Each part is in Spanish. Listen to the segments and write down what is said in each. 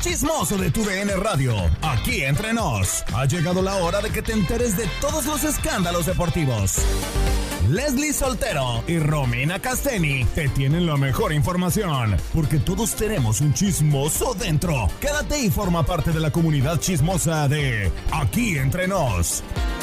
chismoso de tu DN Radio, aquí entre nos. Ha llegado la hora de que te enteres de todos los escándalos deportivos. Leslie Soltero y Romina Casteni te tienen la mejor información, porque todos tenemos un chismoso dentro. Quédate y forma parte de la comunidad chismosa de Aquí Entre Nos.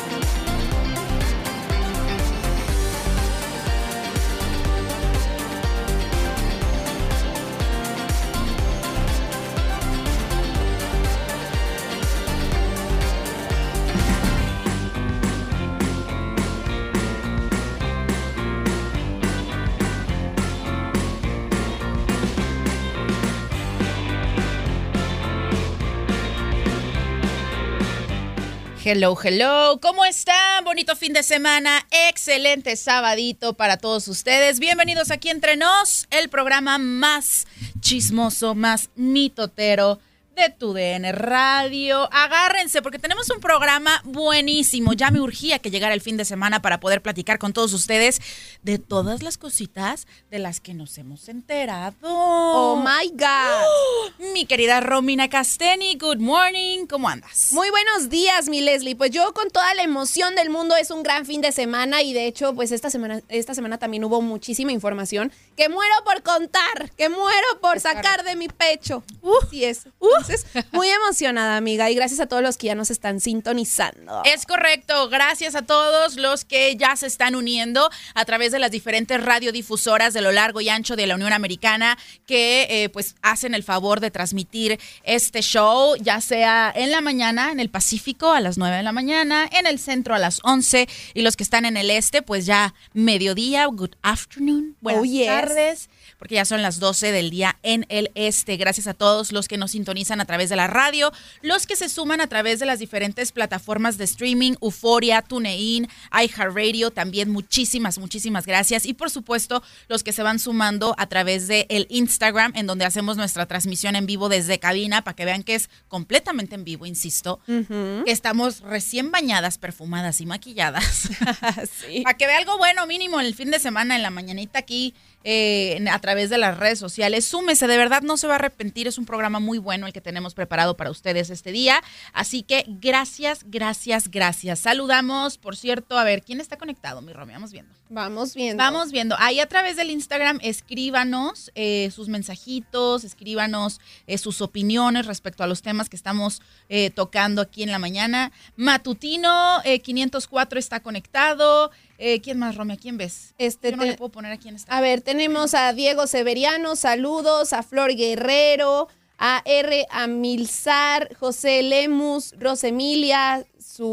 Hello, hello, ¿cómo están? Bonito fin de semana, excelente sabadito para todos ustedes. Bienvenidos aquí Entre Nos, el programa más chismoso, más mitotero de tu DN Radio. Agárrense porque tenemos un programa buenísimo. Ya me urgía que llegara el fin de semana para poder platicar con todos ustedes de todas las cositas de las que nos hemos enterado. ¡Oh, my God! Mi querida Romina Casteni, good morning. ¿Cómo andas? Muy buenos días, mi Leslie. Pues yo con toda la emoción del mundo, es un gran fin de semana y de hecho, pues esta semana también hubo muchísima información que muero por contar, que muero por sacar de mi pecho. Así es. Entonces, muy emocionada, amiga, y gracias a todos los que ya nos están sintonizando. Es correcto, gracias a todos los que ya se están uniendo a través de las diferentes radiodifusoras de lo largo y ancho de la Unión Americana que pues hacen el favor de transmitir este show, ya sea en la mañana, en el Pacífico a las 9 de la mañana, en el centro a las 11 y los que están en el este, pues ya mediodía, good afternoon, buenas tardes, porque ya son las 12 del día en el este. Gracias a todos los que nos sintonizan a través de la radio, los que se suman a través de las diferentes plataformas de streaming, Euforia, TuneIn, iHeartRadio, también muchísimas gracias. Y por supuesto, los que se van sumando a través de el Instagram, en donde hacemos nuestra transmisión en vivo desde cabina, para que vean que es completamente en vivo, insisto. Que estamos recién bañadas, perfumadas y maquilladas. Sí. Para que vea algo bueno mínimo el fin de semana, en la mañanita aquí, a través de las redes sociales. Súmese, de verdad no se va a arrepentir, es un programa muy bueno el que tenemos preparado para ustedes este día, así que gracias. Saludamos, por cierto, a ver, ¿quién está conectado, mi Romy? Vamos viendo. Ahí a través del Instagram, escríbanos sus mensajitos, escríbanos sus opiniones respecto a los temas que estamos tocando aquí en la mañana. Matutino 504 está conectado. ¿Quién más, Romy? ¿A quién ves? Yo no le puedo poner aquí en esta. A ver, tenemos a Diego Severiano, saludos, a Flor Guerrero, a R. Amilzar, José Lemus, Rosemilia,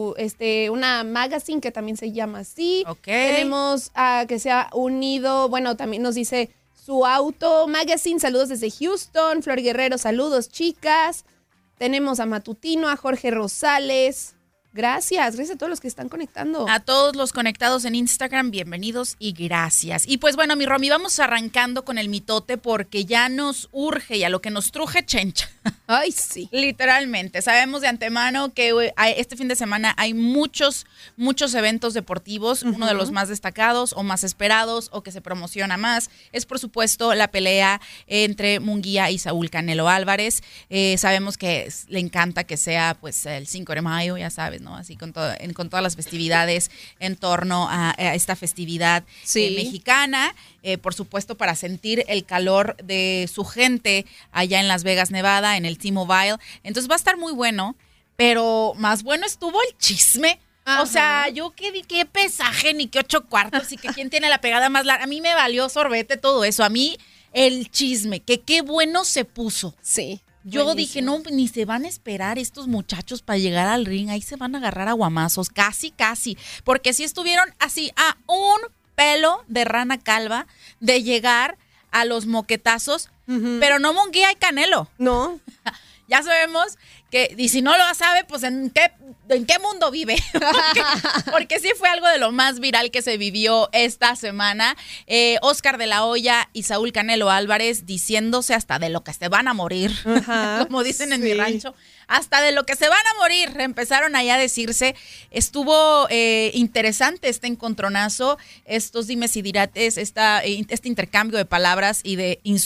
una magazine que también se llama así. Okay. Tenemos a que se ha unido, bueno, también nos dice Su Auto Magazine, saludos desde Houston. Flor Guerrero, saludos, chicas. Tenemos a Matutino, a Jorge Rosales. Gracias a todos los que están conectando. A todos los conectados en Instagram, bienvenidos y gracias. Y pues bueno, mi Romy, vamos arrancando con el mitote porque ya nos urge y a lo que nos truje chencha. Ay, sí. Literalmente. Sabemos de antemano que este fin de semana hay muchos eventos deportivos. Uno de los más destacados o más esperados o que se promociona más es, por supuesto, la pelea entre Munguía y Saúl Canelo Álvarez. Sabemos que le encanta que sea pues el 5 de mayo, ya sabes, ¿no? Así con todas las festividades en torno a esta festividad mexicana. Por supuesto, para sentir el calor de su gente allá en Las Vegas, Nevada, en el T-Mobile. Entonces va a estar muy bueno, pero más bueno estuvo el chisme. Ajá. O sea, yo qué pesaje, ni qué 8 cuartos y que quién tiene la pegada más larga. A mí me valió sorbete todo eso. A mí el chisme, que qué bueno se puso. Sí. Yo buenísimo. dije, no, ni se van a esperar estos muchachos para llegar al ring. Ahí se van a agarrar a guamazos, casi. Porque sí estuvieron así a un pelo de rana calva de llegar a los moquetazos, pero no Munguía y Canelo. No. Ya sabemos que, y si no lo sabe, pues ¿en qué mundo vive? porque sí fue algo de lo más viral que se vivió esta semana. Oscar de la Hoya y Saúl Canelo Álvarez diciéndose hasta de lo que se van a morir, como dicen en mi rancho. Hasta de lo que se van a morir, empezaron allá a decirse. Estuvo interesante este encontronazo, estos dimes y dirates, este intercambio de palabras y de insultos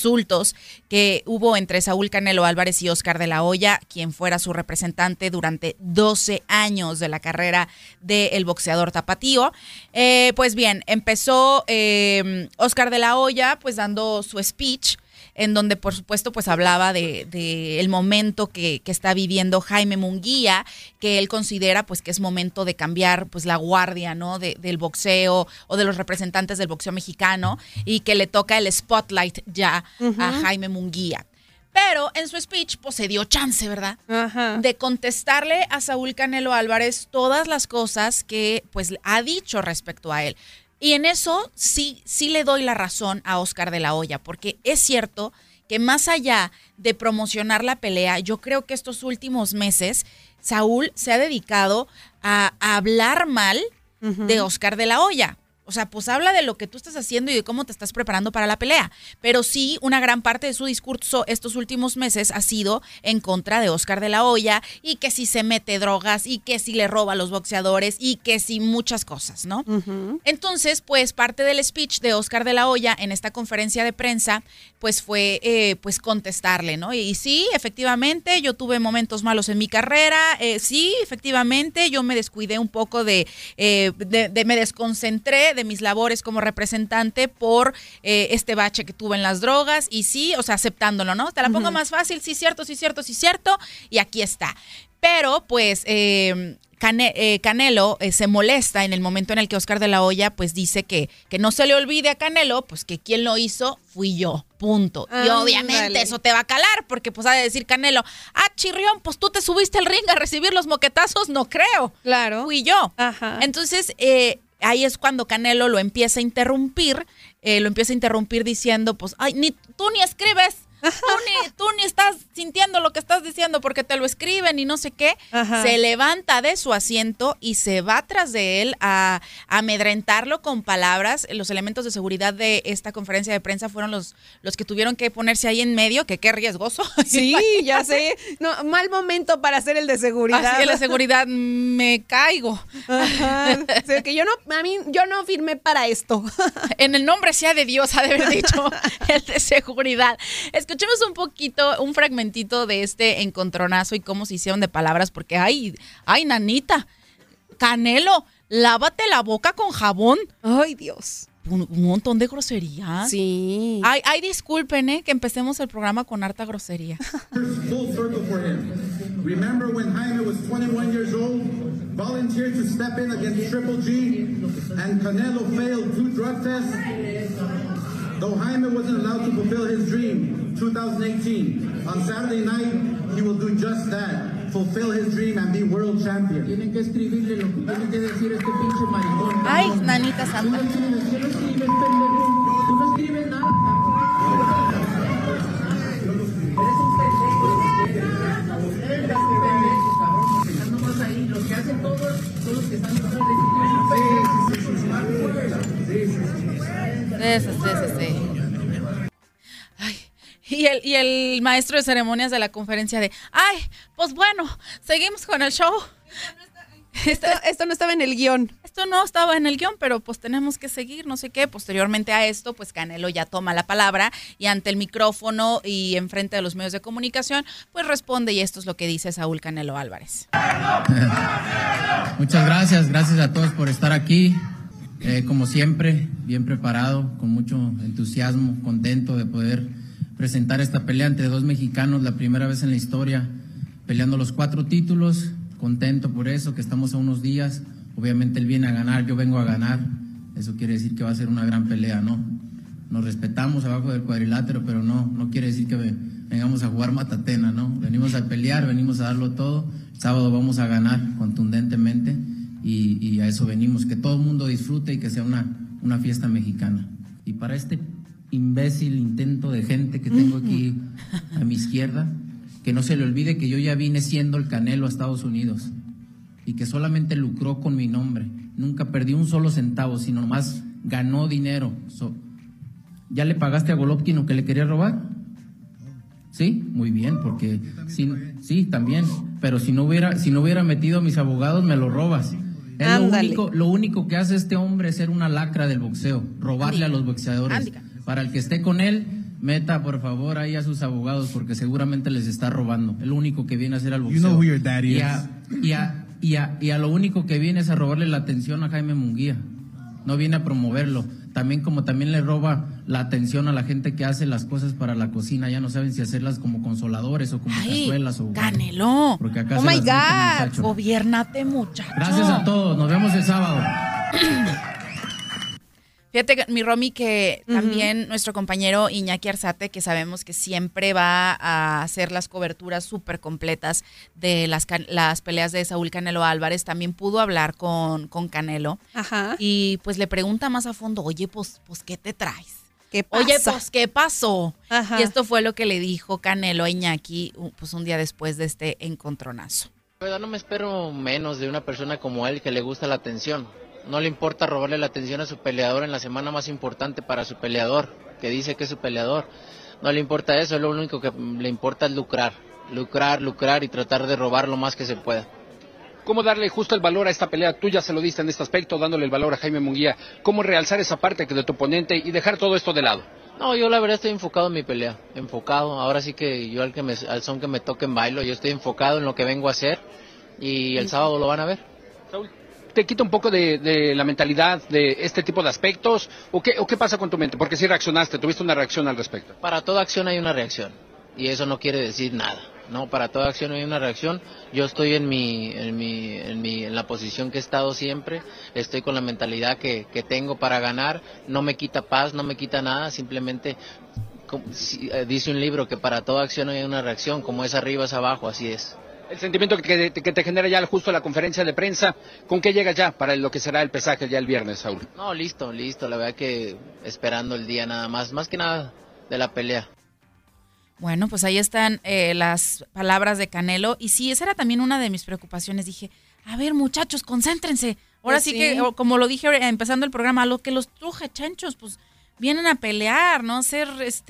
pleitos que hubo entre Saúl Canelo Álvarez y Oscar de la Hoya, quien fuera su representante durante 12 años de la carrera del boxeador tapatío. Pues bien, empezó Oscar de la Hoya pues dando su speech, en donde por supuesto pues hablaba de el momento que está viviendo Jaime Munguía, que él considera pues que es momento de cambiar pues la guardia, ¿no? del boxeo o de los representantes del boxeo mexicano, y que le toca el spotlight ya a Jaime Munguía. Pero en su speech pues se dio chance, ¿verdad? De contestarle a Saúl Canelo Álvarez todas las cosas que pues ha dicho respecto a él. Y en eso sí le doy la razón a Oscar de la Hoya, porque es cierto que más allá de promocionar la pelea, yo creo que estos últimos meses Saúl se ha dedicado a hablar mal de Oscar de la Hoya. O sea, pues habla de lo que tú estás haciendo y de cómo te estás preparando para la pelea. Pero sí, una gran parte de su discurso estos últimos meses ha sido en contra de Oscar de la Hoya, y que si se mete drogas, y que si le roba a los boxeadores, y que si muchas cosas, ¿no? Entonces, pues parte del speech de Oscar de la Hoya en esta conferencia de prensa, pues fue pues contestarle, ¿no? Y sí, efectivamente, yo tuve momentos malos en mi carrera. Sí, efectivamente, yo me descuidé un poco me desconcentré de mis labores como representante por este bache que tuve en las drogas, y sí, o sea, aceptándolo, ¿no? Te la pongo más fácil, sí cierto, y aquí está. Pero pues Canelo se molesta en el momento en el que Oscar de la Hoya pues dice que no se le olvide a Canelo, pues que quien lo hizo fui yo, punto. Y obviamente eso te va a calar, porque pues ha de decir Canelo, chirrión, pues tú te subiste al ring a recibir los moquetazos, no creo. Claro. Fui yo. Entonces, ahí es cuando Canelo lo empieza a interrumpir diciendo, pues, tú ni escribes, tú ni estás sintiendo lo que estás diciendo porque te lo escriben y no sé qué. Se levanta de su asiento y se va tras de él a amedrentarlo con palabras. Los elementos de seguridad de esta conferencia de prensa fueron los que tuvieron que ponerse ahí en medio, que qué riesgoso. Sí, ya sé. No, mal momento para hacer el de seguridad. Así el de seguridad, me caigo. O sea, que yo no firmé para esto. En el nombre sea de Dios, ha de haber dicho el de seguridad. Escuchemos un fragmentito de este encontronazo y cómo se hicieron de palabras, porque ay, nanita, Canelo, lávate la boca con jabón. Ay, Dios. Un montón de groserías. Sí. Ay, disculpen, que empecemos el programa con harta grosería. Full circle for him. Remember when Jaime was 21 years old, volunteered to step in against Triple G, and Canelo failed 2 drug tests? Though Jaime wasn't allowed to fulfill his dream, 2018, on Saturday night, he will do just that, fulfill his dream and be world champion. Tienen que escribirle lo que tiene que decir este pinche maricón. Ay, nanita santa. Tú no escribes, pendejo. Tú no escribes nada. Eres un pendejo. Eres un pendejo, cabrón. Están nomás ahí. Los que hacen todos son los que están detrás de Sí. Ay, y el maestro de ceremonias de la conferencia pues bueno, seguimos con el show. Esto no estaba en el guión. Esto no estaba en el guión, pero pues tenemos que seguir, no sé qué. Posteriormente a esto, pues Canelo ya toma la palabra y ante el micrófono y enfrente de los medios de comunicación, pues responde, y esto es lo que dice Saúl Canelo Álvarez. Muchas gracias a todos por estar aquí. Como siempre, bien preparado, con mucho entusiasmo, contento de poder presentar esta pelea entre 2 mexicanos, la primera vez en la historia, peleando los 4 títulos, contento por eso, que estamos a unos días, obviamente él viene a ganar, yo vengo a ganar, eso quiere decir que va a ser una gran pelea, ¿no? Nos respetamos abajo del cuadrilátero, pero no quiere decir que vengamos a jugar matatena, ¿no? Venimos a pelear, venimos a darlo todo, el sábado vamos a ganar contundentemente. Y a eso venimos, que todo el mundo disfrute y que sea una fiesta mexicana. Y para este imbécil intento de gente que tengo aquí a mi izquierda, que no se le olvide que yo ya vine siendo el Canelo a Estados Unidos y que solamente lucró con mi nombre. Nunca perdí un solo centavo, sino nomás ganó dinero. ¿Ya le pagaste a Golovkin lo que le quería robar? Sí, muy bien, porque sí, también, pero si no hubiera metido a mis abogados, me lo robas. Lo único que hace este hombre es ser una lacra del boxeo, robarle a los boxeadores. Para el que esté con él, meta por favor ahí a sus abogados porque seguramente les está robando. El único que viene a hacer al boxeo. You know who your daddy Y a lo único que viene es a robarle la atención a Jaime Munguía. No viene a promoverlo. También le roba la atención a la gente que hace las cosas para la cocina. Ya no saben si hacerlas como consoladores o como cazuelas o... Canelo. Porque acá Oh se my las meten, God. muchacho. Gobiérnate, muchacho. Gracias a todos. Nos vemos el sábado. Fíjate, mi Romy, que también nuestro compañero Iñaki Arzate, que sabemos que siempre va a hacer las coberturas súper completas de las peleas de Saúl Canelo Álvarez, también pudo hablar con Canelo. Ajá. Y pues le pregunta más a fondo, oye, pues ¿qué te traes? ¿Qué pasa? Oye, pues ¿qué pasó? Ajá. Y esto fue lo que le dijo Canelo a Iñaki pues un día después de este encontronazo. La verdad no me espero menos de una persona como él que le gusta la atención. No le importa robarle la atención a su peleador en la semana más importante para su peleador, que dice que es su peleador. No le importa eso, lo único que le importa es lucrar y tratar de robar lo más que se pueda. ¿Cómo darle justo el valor a esta pelea? Tú ya se lo diste en este aspecto, dándole el valor a Jaime Munguía. ¿Cómo realzar esa parte de tu oponente y dejar todo esto de lado? No, yo la verdad estoy enfocado en mi pelea, enfocado. Ahora sí que yo al son que me toque en bailo, yo estoy enfocado en lo que vengo a hacer y el sábado lo van a ver. Saúl, ¿te quita un poco de la mentalidad de este tipo de aspectos? ¿O qué pasa con tu mente? Porque si reaccionaste, tuviste una reacción al respecto. Para toda acción hay una reacción y eso no quiere decir nada, ¿no? Para toda acción hay una reacción. Yo estoy en la posición que he estado siempre, estoy con la mentalidad que tengo para ganar, no me quita paz, no me quita nada, simplemente dice un libro que para toda acción hay una reacción, como es arriba es abajo, así es. El sentimiento que te genera ya justo la conferencia de prensa, ¿con qué llegas ya para lo que será el pesaje ya el viernes, Saúl? No, listo, la verdad que esperando el día nada más que nada de la pelea. Bueno, pues ahí están las palabras de Canelo. Y sí, esa era también una de mis preocupaciones. Dije, a ver, muchachos, concéntrense. Ahora Pues sí sí. que, como lo dije empezando el programa, a lo que los truje chanchos, pues vienen a pelear, ¿no? Hacer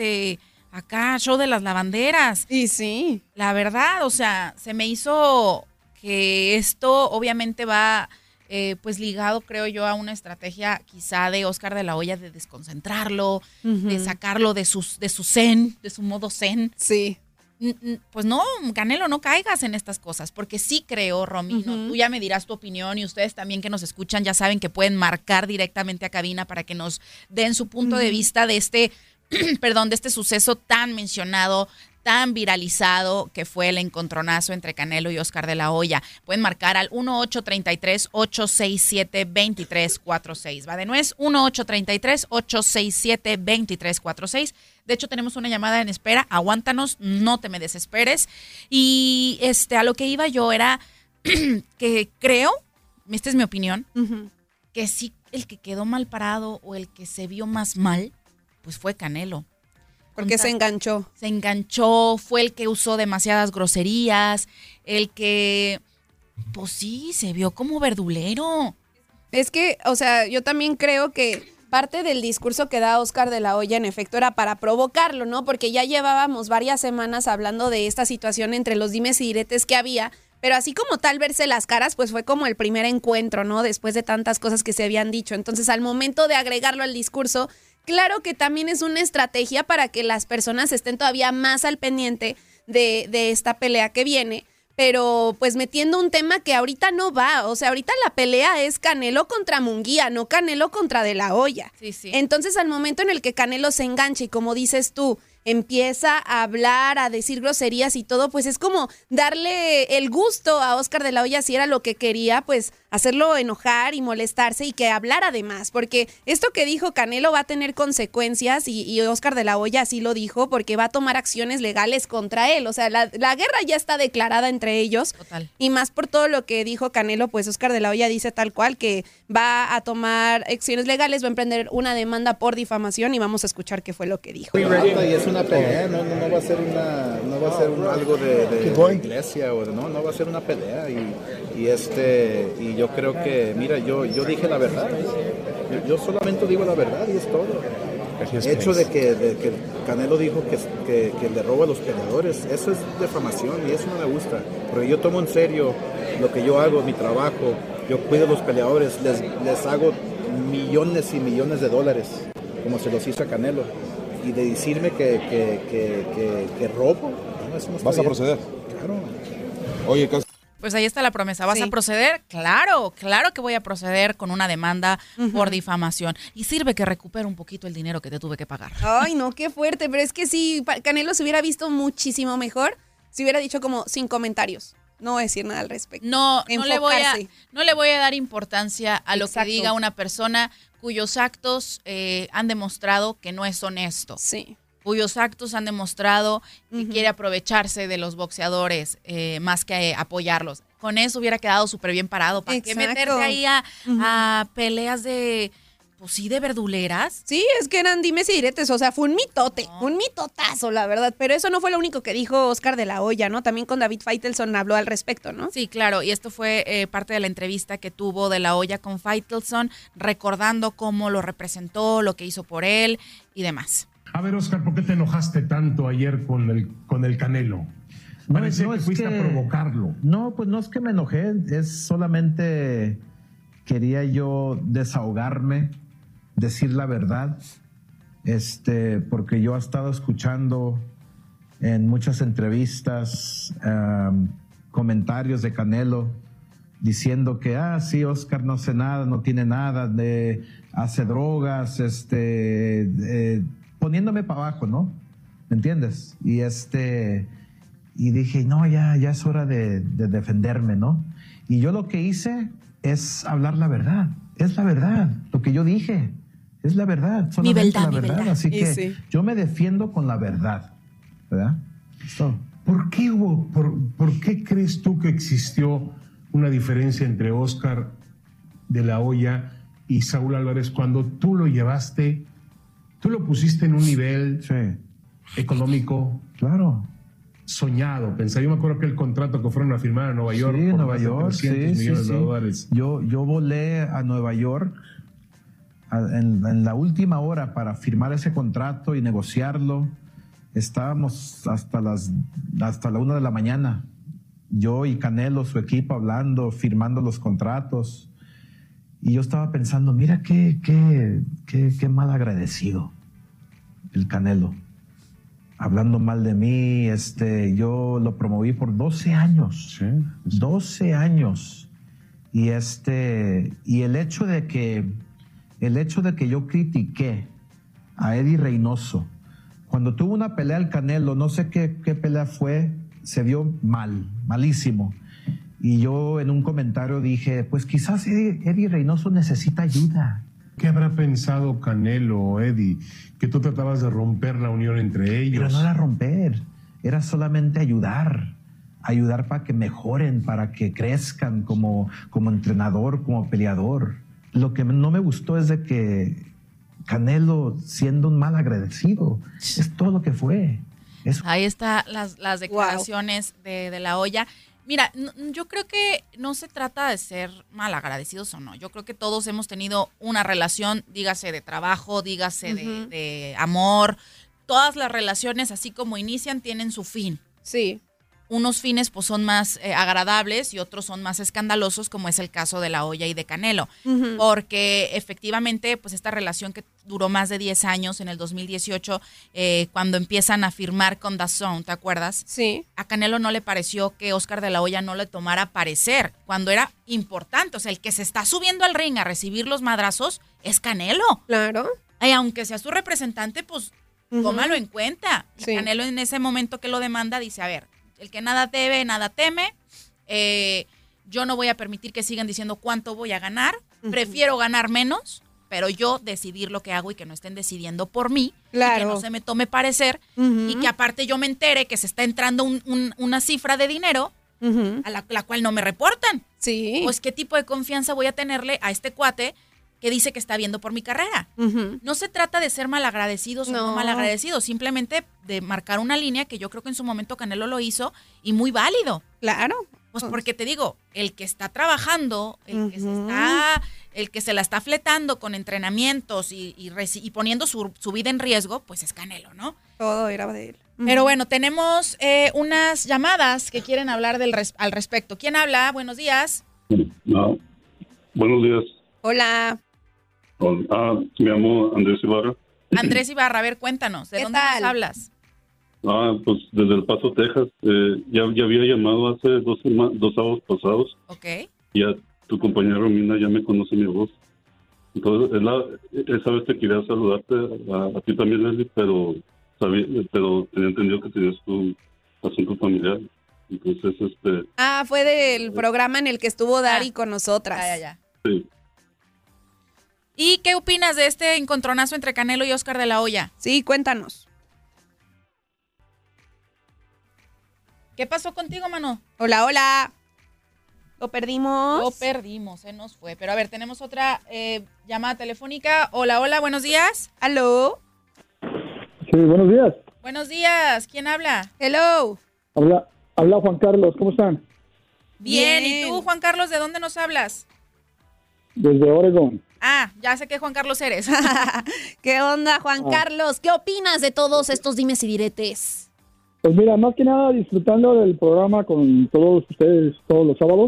acá show de las lavanderas. Y sí. La verdad, o sea, se me hizo que esto obviamente va pues ligado, creo yo, a una estrategia quizá de Oscar de la Hoya de desconcentrarlo, de sacarlo de su zen, de su modo zen. Sí. Pues no, Canelo, no caigas en estas cosas, porque sí creo, Romy, ¿no? Tú ya me dirás tu opinión y ustedes también que nos escuchan ya saben que pueden marcar directamente a cabina para que nos den su punto de vista de este de este suceso tan mencionado, tan viralizado que fue el encontronazo entre Canelo y Oscar de la Hoya. Pueden marcar al 1-833-867-2346. Va de nuez, 1-833-867-2346. De hecho, tenemos una llamada en espera. Aguántanos, no te me desesperes. Y a lo que iba yo era que creo, esta es mi opinión, que sí el que quedó mal parado o el que se vio más mal, pues fue Canelo. Porque se enganchó. Se enganchó, fue el que usó demasiadas groserías, el que, pues sí, se vio como verdulero. Es que, o sea, yo también creo que parte del discurso que da Oscar de la Hoya en efecto era para provocarlo, ¿no? Porque ya llevábamos varias semanas hablando de esta situación entre los dimes y diretes que había, pero así como tal verse las caras, pues fue como el primer encuentro, ¿no? Después de tantas cosas que se habían dicho. Entonces, al momento de agregarlo al discurso, claro que también es una estrategia para que las personas estén todavía más al pendiente de esta pelea que viene, pero pues metiendo un tema que ahorita no va. O sea, ahorita la pelea es Canelo contra Munguía, no Canelo contra De la Hoya. Sí, sí. Entonces, al momento en el que Canelo se engancha y como dices tú, empieza a hablar, a decir groserías y todo, pues es como darle el gusto a Oscar de la Hoya, si era lo que quería, pues hacerlo enojar y molestarse y que hablara de más, porque esto que dijo Canelo va a tener consecuencias y Oscar de la Hoya así lo dijo, porque va a tomar acciones legales contra él. O sea, la guerra ya está declarada entre ellos. Total. Y más por todo lo que dijo Canelo, pues Oscar de la Hoya dice tal cual que va a tomar acciones legales, va a emprender una demanda por difamación y vamos a escuchar qué fue lo que dijo. Y es una pelea, no va a ser algo de iglesia o no va a ser una pelea y yo creo que, mira, yo dije la verdad, yo solamente digo la verdad y es todo. El hecho de que Canelo dijo que le roba a los peleadores, eso es difamación y eso no me gusta, porque yo tomo en serio lo que yo hago, mi trabajo, yo cuido a los peleadores, les hago millones y millones de dólares, como se los hizo a Canelo. y de decirme que robo. No, eso no está ¿Vas a bien. proceder? Claro. Oye, Cas- Pues ahí está la promesa. ¿Vas Sí. a proceder? Claro que voy a proceder con una demanda por difamación. Y sirve que recupere un poquito el dinero que te tuve que pagar. Ay, no, qué fuerte. Pero es que sí, Canelo se hubiera visto muchísimo mejor si hubiera dicho como sin comentarios. No voy a decir nada al respecto. No le voy Enfocarse. a dar importancia a lo que Exacto. diga una persona cuyos actos han demostrado que no es honesto. Sí. Cuyos actos han demostrado que quiere aprovecharse de los boxeadores más que apoyarlos. Con eso hubiera quedado súper bien parado. ¿Para qué Exacto. meterte ahí a peleas de, pues sí, de verduleras? Sí, es que eran dimes y diretes, o sea, fue un mitote, un mitotazo, la verdad. Pero eso no fue lo único que dijo Oscar de la Hoya, ¿no? También con David Faitelson habló al respecto, ¿no? Sí, claro, y esto fue parte de la entrevista que tuvo de la Hoya con Faitelson, recordando cómo lo representó, lo que hizo por él y demás. A ver, Oscar, ¿por qué te enojaste tanto ayer con el Canelo? Parece que fuiste a provocarlo. No, pues no es que me enojé, es solamente quería yo desahogarme, decir la verdad, porque yo he estado escuchando en muchas entrevistas comentarios de Canelo diciendo que, sí, Oscar no hace nada, no tiene nada, hace drogas, poniéndome para abajo, ¿no? ¿Me entiendes? Y dije, no, ya es hora de defenderme, ¿no? Y yo lo que hice es hablar la verdad. Es la verdad. Lo que yo dije es la verdad. Solamente la verdad. Así que sí. yo me defiendo con la verdad, ¿verdad? Esto. ¿Por qué crees tú que existió una diferencia entre Oscar de la Hoya y Saúl Álvarez cuando tú lo llevaste, tú lo pusiste en un nivel económico? Claro. Soñado, yo me acuerdo que el contrato que fueron a firmar a Nueva York. Sí, por Nueva más de York, 300 millones de dólares. Yo volé a Nueva York en la última hora para firmar ese contrato y negociarlo. Estábamos hasta la 1 de la mañana. Yo y Canelo, su equipo, hablando, firmando los contratos. Y yo estaba pensando, mira qué mal agradecido el Canelo. Hablando mal de mí, yo lo promoví por 12 años. Sí. 12 años. Y el hecho de que yo critiqué a Eddie Reynoso, cuando tuvo una pelea el Canelo, no sé qué pelea fue, se vio malísimo. Y yo en un comentario dije, pues quizás Eddie Reynoso necesita ayuda. ¿Qué habrá pensado Canelo o Eddie? Que tú tratabas de romper la unión entre ellos. Pero no era romper, era solamente ayudar para que mejoren, para que crezcan como entrenador, como peleador. Lo que no me gustó es de que Canelo, siendo un mal agradecido, es todo lo que fue. Ahí están las declaraciones de la Hoya. Mira, yo creo que no se trata de ser malagradecidos o no. Yo creo que todos hemos tenido una relación, dígase de trabajo, dígase de amor. Todas las relaciones, así como inician, tienen su fin. Sí. Unos fines pues son más agradables y otros son más escandalosos, como es el caso de la Hoya y de Canelo. Porque efectivamente, pues esta relación que duró más de 10 años en el 2018, cuando empiezan a firmar con DAZN, ¿te acuerdas? Sí. A Canelo no le pareció que Oscar de la Hoya no le tomara parecer cuando era importante. O sea, el que se está subiendo al ring a recibir los madrazos es Canelo. Claro. Y aunque sea su representante, pues tómalo en cuenta. Y Sí. Canelo en ese momento que lo demanda dice, a ver, el que nada debe, nada teme. Yo no voy a permitir que sigan diciendo cuánto voy a ganar. Prefiero ganar menos, pero yo decidir lo que hago y que no estén decidiendo por mí. Claro. Y que no se me tome parecer. Y que aparte yo me entere que se está entrando una cifra de dinero a la cual no me reportan. Sí. Pues qué tipo de confianza voy a tenerle a este cuate que dice que está viendo por mi carrera. No se trata de ser malagradecidos o no malagradecidos, simplemente de marcar una línea que yo creo que en su momento Canelo lo hizo y muy válido. Claro. Pues porque te digo, el que está trabajando, el que se la está fletando con entrenamientos y poniendo su vida en riesgo, pues es Canelo, ¿no? Todo era de él. Pero bueno, tenemos unas llamadas que quieren hablar al respecto. ¿Quién habla? Buenos días. Buenos días. Hola. Me llamo Andrés Ibarra. Andrés Ibarra, a ver, cuéntanos, ¿de dónde nos hablas? Pues desde El Paso, Texas. Ya había llamado hace dos sábados pasados. Ok. Ya tu compañera Romina ya me conoce mi voz. Entonces, esa vez te quería saludarte a ti también, Leslie, pero tenía entendido que tenías tu asunto familiar. Entonces, fue del programa en el que estuvo Dari con nosotras. Ya. Sí. ¿Y qué opinas de este encontronazo entre Canelo y Oscar de la Hoya? Sí, cuéntanos. ¿Qué pasó contigo, mano? Hola. Lo perdimos, se nos fue. Pero a ver, tenemos otra llamada telefónica. Hola, buenos días. ¿Aló? Sí, buenos días. Buenos días, ¿quién habla? Hello. Habla Juan Carlos, ¿cómo están? Bien, ¿y tú, Juan Carlos, de dónde nos hablas? Desde Oregon. Ya sé qué Juan Carlos eres. ¿Qué onda, Juan Carlos? ¿Qué opinas de todos estos dimes y diretes? Pues mira, más que nada disfrutando del programa con todos ustedes todos los sábados.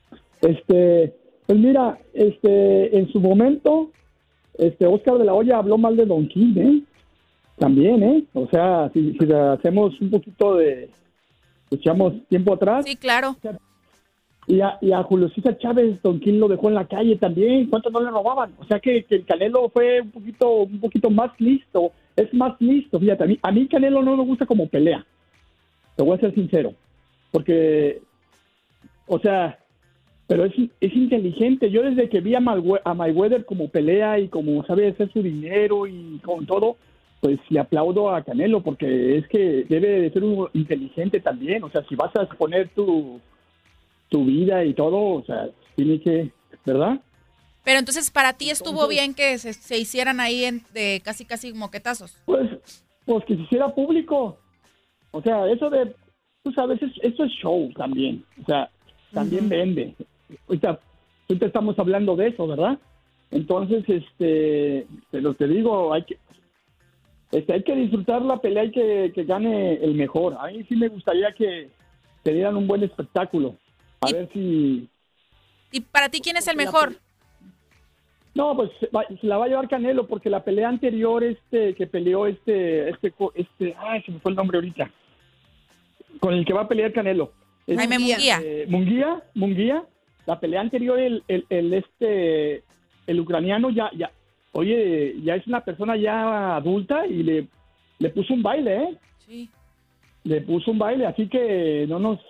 Pues mira, en su momento, Oscar de la Hoya habló mal de Don King, también, o sea, si hacemos un poquito echamos tiempo atrás. Sí, claro. Y a Julio César Chávez, Don King lo dejó en la calle también. ¿Cuántos no le robaban? O sea que el Canelo fue un poquito más listo. Es más listo, fíjate. A mí Canelo no me gusta como pelea. Te voy a ser sincero. Porque, o sea, pero es inteligente. Yo desde que vi a Mayweather como pelea y como sabe hacer su dinero y con todo, pues le aplaudo a Canelo porque es que debe de ser un inteligente también. O sea, si vas a exponer tu vida y todo, o sea, tiene que, ¿verdad? Pero entonces para ti estuvo bien que se hicieran ahí de casi moquetazos. Pues que se hiciera público. O sea, eso de, tú sabes, esto es show también. O sea, también vende. Ahorita estamos hablando de eso, ¿verdad? Entonces, pero te digo, hay que disfrutar la pelea y que gane el mejor. A mí sí me gustaría que te dieran un buen espectáculo. A ver si... ¿Y para ti quién es el mejor? No, pues se la va a llevar Canelo porque la pelea anterior que peleó se me fue el nombre ahorita. Con el que va a pelear Canelo. Jaime Munguía. Munguía. La pelea anterior el ucraniano ya es una persona ya adulta y le puso un baile, Sí. Le puso un baile, así que no nos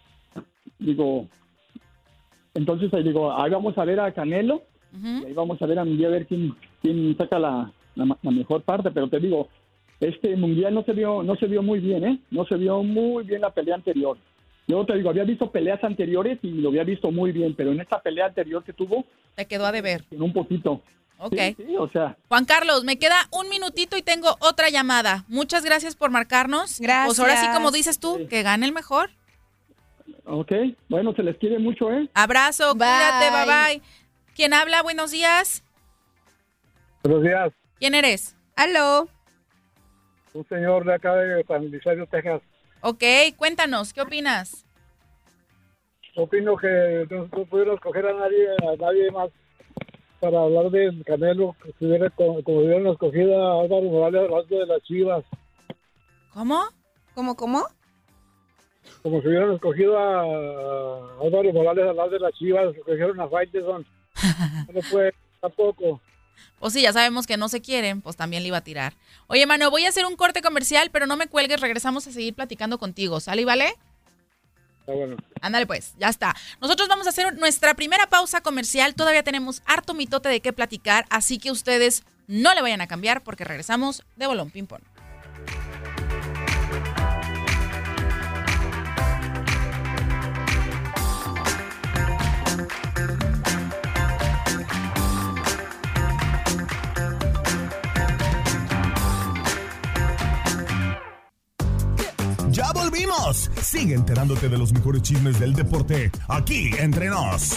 entonces ahí vamos a ver a Canelo. Y ahí vamos a ver a quién saca la mejor parte, pero te digo, Munguía no se vio muy bien, no se vio muy bien la pelea anterior. Yo te digo, había visto peleas anteriores y lo había visto muy bien, pero en esta pelea anterior que tuvo te quedó a deber. Un poquito. Ok. Sí, o sea. Juan Carlos, me queda un minutito y tengo otra llamada. Muchas gracias por marcarnos. Gracias. Pues ahora sí, como dices tú, que gane el mejor. Ok, bueno, se les quiere mucho, Abrazo, cuídate, bye. ¿Quién habla? Buenos días. Buenos días. ¿Quién eres? Aló. Un señor de acá de San Luis, Texas. Ok, cuéntanos, ¿qué opinas? Opino que no pudieron escoger a nadie más para hablar de Canelo, como hubieran escogido a Álvaro Morales hablando de las Chivas. ¿Cómo? ¿Cómo? Como si hubieran escogido a Álvaro Morales hablar de las Chivas, escogieron a Faitelson. No fue tampoco. Pues sí, ya sabemos que no se quieren, pues también le iba a tirar. Oye, mano, voy a hacer un corte comercial, pero no me cuelgues, regresamos a seguir platicando contigo. ¿Sale y vale? Está bueno. Ándale pues, ya está. Nosotros vamos a hacer nuestra primera pausa comercial. Todavía tenemos harto mitote de qué platicar, así que ustedes no le vayan a cambiar porque regresamos de Bolón Ping Pong. ¡Ya volvimos! Sigue enterándote de los mejores chismes del deporte, aquí entre nos.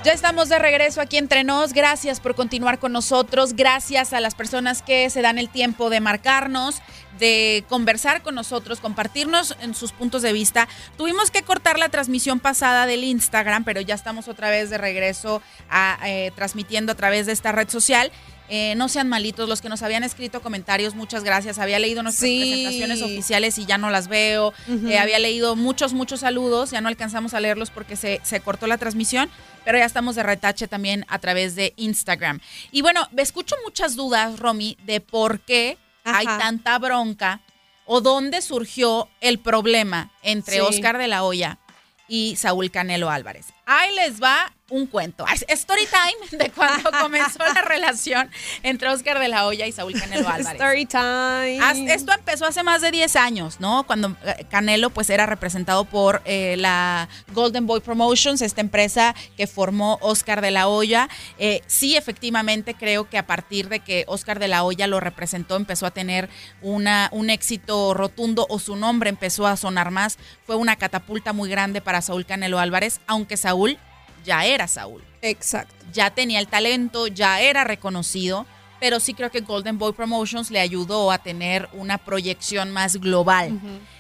Ya estamos de regreso aquí entre nos. Gracias por continuar con nosotros. Gracias a las personas que se dan el tiempo de marcarnos, de conversar con nosotros, compartirnos en sus puntos de vista. Tuvimos que cortar la transmisión pasada del Instagram, pero ya estamos otra vez de regreso transmitiendo a través de esta red social. No sean malitos los que nos habían escrito comentarios, muchas gracias. Había leído nuestras presentaciones oficiales y ya no las veo. Había leído muchos saludos, ya no alcanzamos a leerlos porque se cortó la transmisión, pero ya estamos de retache también a través de Instagram. Y bueno, escucho muchas dudas, Romy, de por qué hay tanta bronca o dónde surgió el problema entre Óscar de la Hoya y Saúl Canelo Álvarez. Ahí les va un cuento. Story time de cuando comenzó la relación entre Óscar de la Hoya y Saúl Canelo Álvarez. Story time. Esto empezó hace más de 10 años, ¿no? Cuando Canelo pues era representado por la Golden Boy Promotions, esta empresa que formó Óscar de la Hoya. Sí, efectivamente, creo que a partir de que Óscar de la Hoya lo representó, empezó a tener un éxito rotundo, o su nombre empezó a sonar más. Fue una catapulta muy grande para Saúl Canelo Álvarez, aunque Saúl ya era Saúl. Exacto. Ya tenía el talento, ya era reconocido, pero sí creo que Golden Boy Promotions le ayudó a tener una proyección más global.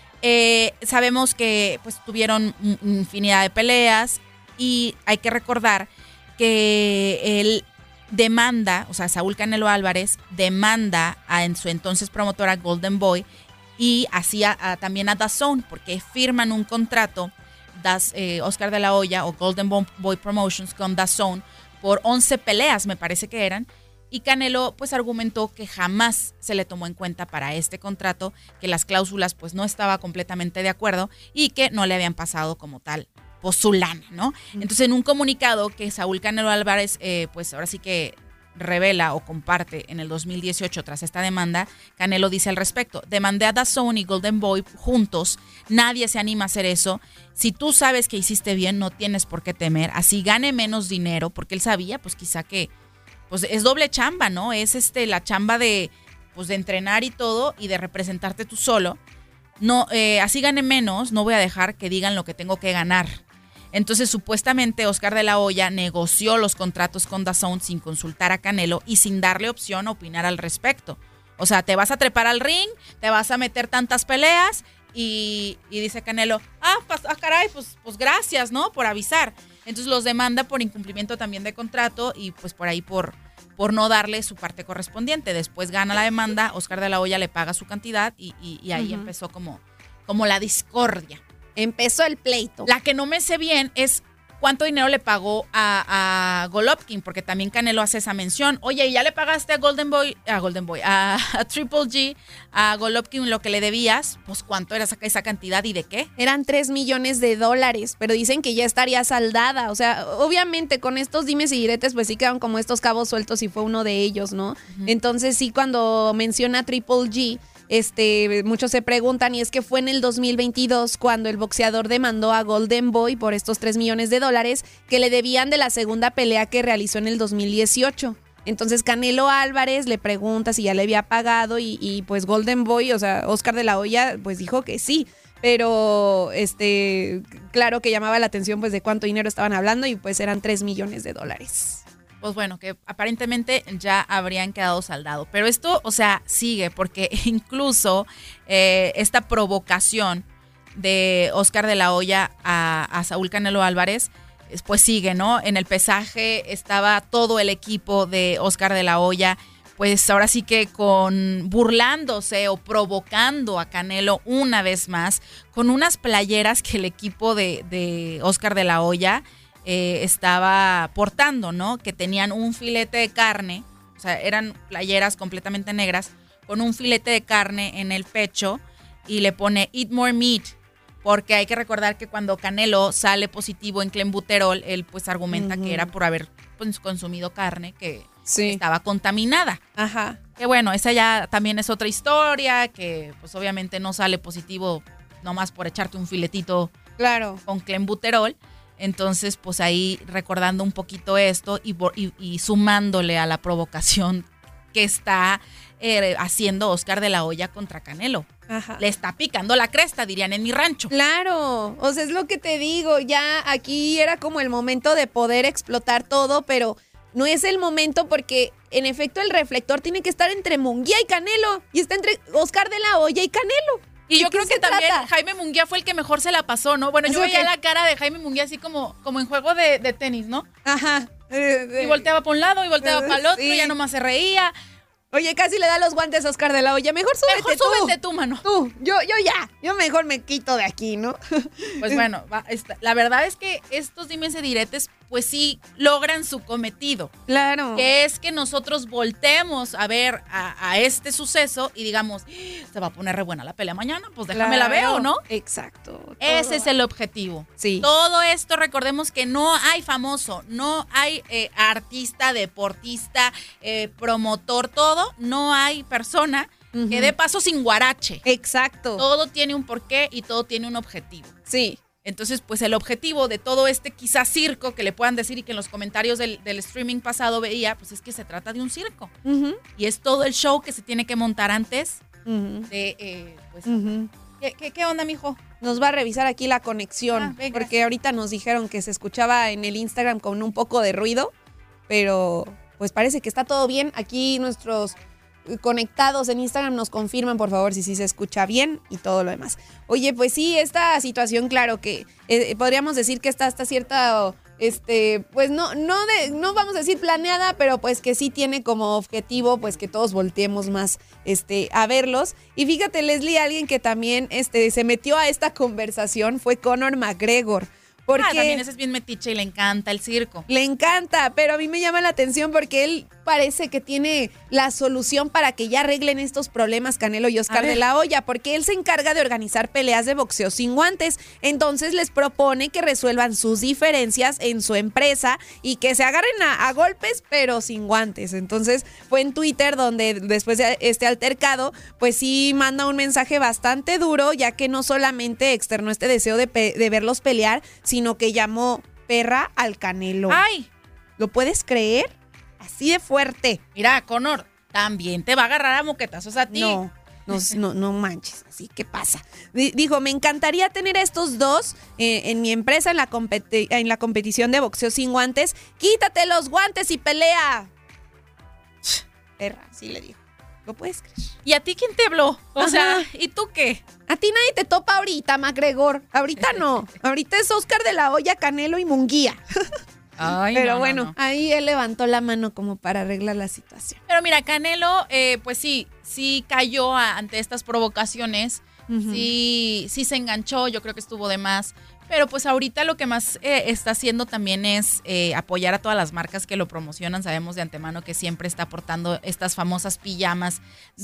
Sabemos que pues tuvieron infinidad de peleas y hay que recordar que él demanda, o sea, Saúl Canelo Álvarez demanda en su entonces promotora Golden Boy y también a DAZN, porque firman un contrato Óscar de la Hoya o Golden Boy Promotions con DAZN por 11 peleas, me parece que eran, y Canelo pues argumentó que jamás se le tomó en cuenta para este contrato, que las cláusulas pues no estaba completamente de acuerdo y que no le habían pasado como tal pues su lana, ¿no? Entonces, en un comunicado que Saúl Canelo Álvarez pues ahora sí que revela o comparte en el 2018 tras esta demanda, Canelo dice al respecto: demandé a DAZN y Golden Boy juntos, nadie se anima a hacer eso. Si tú sabes que hiciste bien, no tienes por qué temer, así gane menos dinero, porque él sabía pues quizá que pues es doble chamba, ¿no? Es la chamba de pues de entrenar y todo y de representarte tú solo. No, así gane menos, no voy a dejar que digan lo que tengo que ganar. Entonces, supuestamente, Óscar de la Hoya negoció los contratos con DAZN sin consultar a Canelo y sin darle opción a opinar al respecto. O sea, te vas a trepar al ring, te vas a meter tantas peleas y dice Canelo, caray, pues gracias, ¿no? Por avisar. Entonces los demanda por incumplimiento también de contrato y pues por ahí por no darle su parte correspondiente. Después gana la demanda, Óscar de la Hoya le paga su cantidad y ahí empezó como la discordia. Empezó el pleito. La que no me sé bien es cuánto dinero le pagó a Golovkin, porque también Canelo hace esa mención. Oye, ¿ya le pagaste a Triple G, a Golovkin lo que le debías? Pues ¿cuánto era esa cantidad y de qué? Eran $3 millones, pero dicen que ya estaría saldada. O sea, obviamente con estos dimes y diretes, pues sí quedan como estos cabos sueltos y fue uno de ellos, ¿no? Entonces sí, cuando menciona Triple G, muchos se preguntan, y es que fue en el 2022 cuando el boxeador demandó a Golden Boy por estos $3 millones que le debían de la segunda pelea que realizó en el 2018. Entonces Canelo Álvarez le pregunta si ya le había pagado y pues Golden Boy, o sea, Óscar de la Hoya, pues dijo que sí. Pero claro que llamaba la atención pues de cuánto dinero estaban hablando y pues eran $3 millones. Pues bueno, que aparentemente ya habrían quedado saldados. Pero esto, o sea, sigue, porque incluso esta provocación de Óscar de la Hoya a Saúl Canelo Álvarez, pues sigue, ¿no? En el pesaje estaba todo el equipo de Óscar de la Hoya, pues ahora sí que burlándose o provocando a Canelo una vez más, con unas playeras que el equipo de Óscar de la Hoya estaba portando, ¿no? Que tenían un filete de carne, o sea, eran playeras completamente negras, con un filete de carne en el pecho y le pone "Eat more meat", porque hay que recordar que cuando Canelo sale positivo en clenbuterol, él pues argumenta que era por haber pues, consumido carne que estaba contaminada. Ajá. Que bueno, esa ya también es otra historia, que pues obviamente no sale positivo nomás por echarte un filetito con clenbuterol. Entonces, pues ahí recordando un poquito esto y sumándole a la provocación que está haciendo Oscar de la Hoya contra Canelo. Ajá. Le está picando la cresta, dirían en mi rancho. Claro, o sea, es lo que te digo, ya aquí era como el momento de poder explotar todo, pero no es el momento porque en efecto el reflector tiene que estar entre Munguía y Canelo, y está entre Oscar de la Hoya y Canelo. Y yo ¿De qué creo que se también trata? Jaime Munguía fue el que mejor se la pasó, ¿no? Bueno, yo veía la cara de Jaime Munguía así como en juego de tenis, ¿no? Ajá. Y volteaba para un lado y volteaba para el otro, Sí. ya nomás se reía. Oye, casi le da los guantes a Oscar de la Hoya. Mejor súbete tú, mano. Tú, yo mejor me quito de aquí, ¿no? Pues bueno, la verdad es que estos dimes y diretes, pues sí logran su cometido. Claro. Que es que nosotros voltemos a ver a este suceso y digamos, se va a poner re buena la pelea mañana, pues déjame la veo, ¿no? Exacto. Ese es el objetivo. Sí. Todo esto, recordemos que no hay famoso, no hay artista, deportista, promotor, todo, no hay persona que dé paso sin guarache. Exacto. Todo tiene un porqué y todo tiene un objetivo. Sí. Entonces, pues el objetivo de todo este quizás circo que le puedan decir y que en los comentarios del streaming pasado veía, pues es que se trata de un circo. Y es todo el show que se tiene que montar antes de, pues, ¿qué onda, mijo? Nos va a revisar aquí la conexión, porque ahorita nos dijeron que se escuchaba en el Instagram con un poco de ruido, pero pues parece que está todo bien. Aquí nuestros conectados en Instagram nos confirman, por favor, si sí se escucha bien y todo lo demás. Oye, pues sí, esta situación, claro que podríamos decir que está hasta cierta, pues no vamos a decir planeada, pero pues que sí tiene como objetivo, pues que todos volteemos más, a verlos. Y fíjate, Leslie, alguien que también, se metió a esta conversación fue Conor McGregor. Porque también ese es bien metiche y le encanta el circo. Le encanta, pero a mí me llama la atención porque él parece que tiene la solución para que ya arreglen estos problemas Canelo y Oscar de la Hoya, porque él se encarga de organizar peleas de boxeo sin guantes. Entonces les propone que resuelvan sus diferencias en su empresa y que se agarren a golpes, pero sin guantes. Entonces fue en Twitter donde después de este altercado, pues sí manda un mensaje bastante duro, ya que no solamente externó este deseo de verlos pelear, sino que llamó perra al Canelo. ¡Ay! ¿Lo puedes creer? Así de fuerte. Mira, Conor, también te va a agarrar a moquetazos a ti. No manches, así, ¿qué pasa? Dijo, me encantaría tener a estos dos en mi empresa en la competición de boxeo sin guantes. ¡Quítate los guantes y pelea! Perra, sí le dijo. ¿Lo puedes creer? ¿Y a ti quién te habló? O sea, ¿y tú qué? A ti nadie te topa ahorita, McGregor. Ahorita no. Ahorita es Oscar de la Hoya, Canelo y Munguía. Ay, pero bueno, ahí él levantó la mano como para arreglar la situación. Pero mira, Canelo, pues sí cayó ante estas provocaciones, sí se enganchó, yo creo que estuvo de más. Pero pues ahorita lo que más está haciendo también es apoyar a todas las marcas que lo promocionan. Sabemos de antemano que siempre está aportando estas famosas pijamas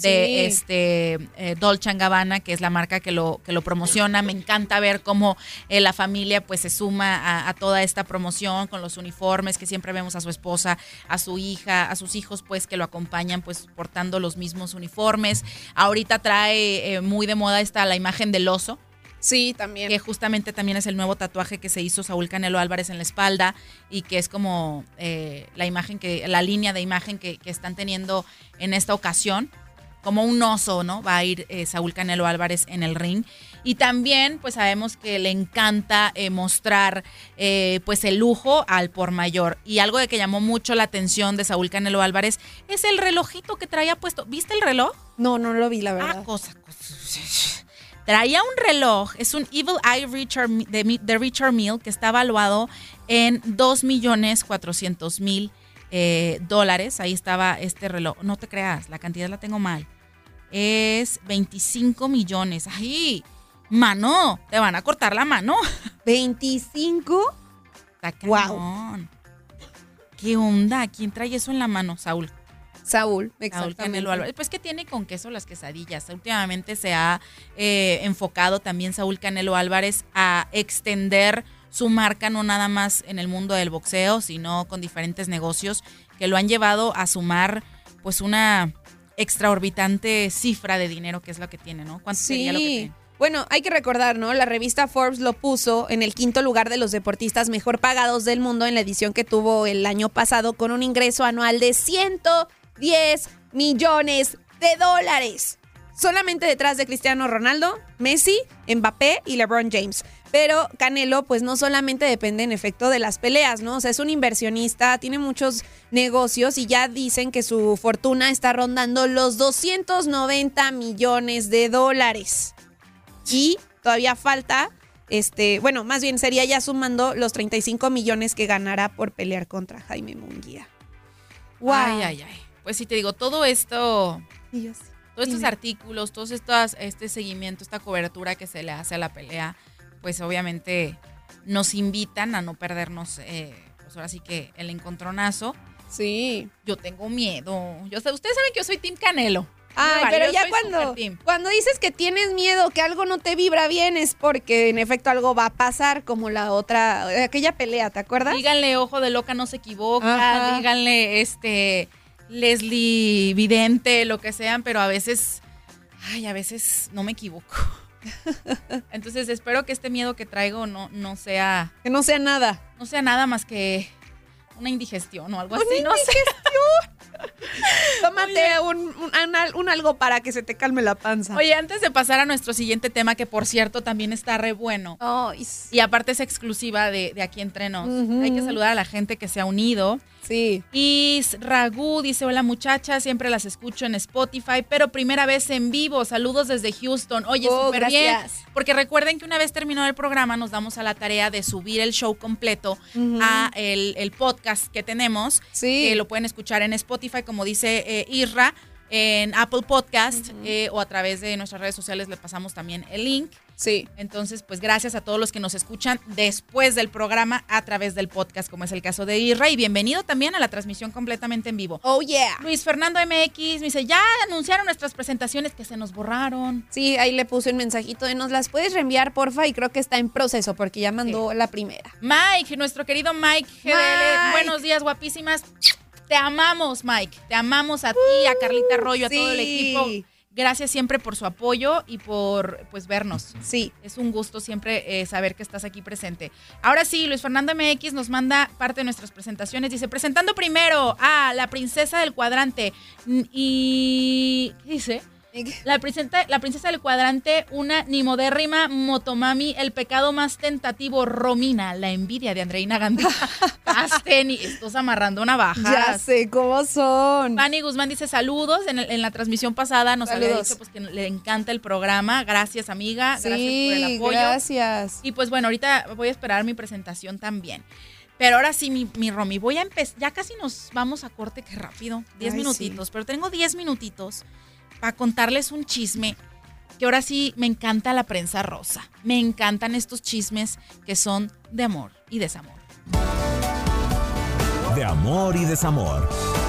de Dolce & Gabbana, que es la marca que lo promociona. Me encanta ver cómo la familia pues se suma a toda esta promoción con los uniformes, que siempre vemos a su esposa, a su hija, a sus hijos pues que lo acompañan pues portando los mismos uniformes. Ahorita trae muy de moda la imagen del oso. Sí, también. Que justamente también es el nuevo tatuaje que se hizo Saúl Canelo Álvarez en la espalda y que es como la línea de imagen que están teniendo en esta ocasión. Como un oso, ¿no? Va a ir Saúl Canelo Álvarez en el ring. Y también, pues sabemos que le encanta mostrar pues el lujo al por mayor. Y algo de que llamó mucho la atención de Saúl Canelo Álvarez es el relojito que traía puesto. ¿Viste el reloj? No lo vi, la verdad. Traía un reloj, es un Evil Eye de Richard Mille, que está evaluado en $2,400,000. Ahí estaba este reloj. No te creas, la cantidad la tengo mal. Es 25 millones. ¡Ay! Mano, te van a cortar la mano. ¿25? ¡Wow! ¿Qué onda? ¿Quién trae eso en la mano? Saúl, exactamente. Canelo Álvarez. Pues que tiene con queso las quesadillas. Últimamente se ha enfocado también Saúl Canelo Álvarez a extender su marca no nada más en el mundo del boxeo, sino con diferentes negocios que lo han llevado a sumar pues una extraorbitante cifra de dinero, que es lo que tiene, ¿no? ¿Cuánto sería lo que tiene? Bueno, hay que recordar, ¿no? La revista Forbes lo puso en el 5º lugar de los deportistas mejor pagados del mundo en la edición que tuvo el año pasado, con un ingreso anual de $110 millones de dólares. Solamente detrás de Cristiano Ronaldo, Messi, Mbappé y LeBron James. Pero Canelo, pues no solamente depende en efecto de las peleas, ¿no? O sea, es un inversionista, tiene muchos negocios y ya dicen que su fortuna está rondando los 290 millones de dólares. Y todavía falta, bueno, más bien sería ya sumando los 35 millones que ganará por pelear contra Jaime Munguía. Wow. Ay. Pues sí te digo, todo esto... Dios. Todos estos artículos, todos estos, este seguimiento, esta cobertura que se le hace a la pelea, pues obviamente nos invitan a no perdernos, pues ahora sí que el encontronazo. Sí. Yo tengo miedo. Ustedes saben que yo soy Team Canelo. Ay, vale, pero ya cuando dices que tienes miedo, que algo no te vibra bien, es porque en efecto algo va a pasar, como la otra, aquella pelea, ¿te acuerdas? Díganle ojo de loca, no se equivoca. Ajá. Díganle, Leslie Vidente, lo que sean, pero a veces no me equivoco. Entonces espero que este miedo que traigo no sea... Que no sea nada. No sea nada más que una indigestión o algo así, no sé. Tómate un algo para que se te calme la panza. Oye, antes de pasar a nuestro siguiente tema, que por cierto también está re bueno. Y aparte es exclusiva de Aquí Entre Nos. Hay que saludar a la gente que se ha unido. Sí. Y Ragú dice, hola muchachas, siempre las escucho en Spotify, pero primera vez en vivo. Saludos desde Houston. Oye, súper bien. Porque recuerden que una vez terminado el programa nos damos a la tarea de subir el show completo a el podcast que tenemos. Sí. Que lo pueden escuchar en Spotify, como dice Isra, en Apple Podcast o a través de nuestras redes sociales le pasamos también el link. Sí. Entonces, pues gracias a todos los que nos escuchan después del programa a través del podcast, como es el caso de Isra, y bienvenido también a la transmisión completamente en vivo. Oh, yeah. Luis Fernando MX me dice, ya anunciaron nuestras presentaciones que se nos borraron. Sí, ahí le puse un mensajito de nos las puedes reenviar, porfa, y creo que está en proceso porque ya mandó la primera. Mike, nuestro querido Mike GDL, buenos días, guapísimas. Te amamos, Mike. Te amamos a ti, a Carlita Arroyo, a todo el equipo. Gracias siempre por su apoyo y por pues vernos. Sí. Es un gusto siempre saber que estás aquí presente. Ahora sí, Luis Fernando MX nos manda parte de nuestras presentaciones. Dice, presentando primero a la princesa del cuadrante. Y... ¿qué dice? La princesa del cuadrante, una nimodérrima motomami, el pecado más tentativo, Romina, la envidia de Andreina Gandhi. Casteni, estás amarrando navajas. Ya sé cómo son. Fanny Guzmán dice saludos. En la transmisión pasada nos había dicho pues, que le encanta el programa. Gracias, amiga. Sí, gracias por el apoyo. Gracias. Y pues bueno, ahorita voy a esperar mi presentación también. Pero ahora sí, mi Romy, voy a empezar. Ya casi nos vamos a corte, qué rápido. 10 minutitos, pero tengo 10 minutitos para contarles un chisme que ahora sí me encanta la prensa rosa. Me encantan estos chismes que son de amor y desamor. De amor y desamor.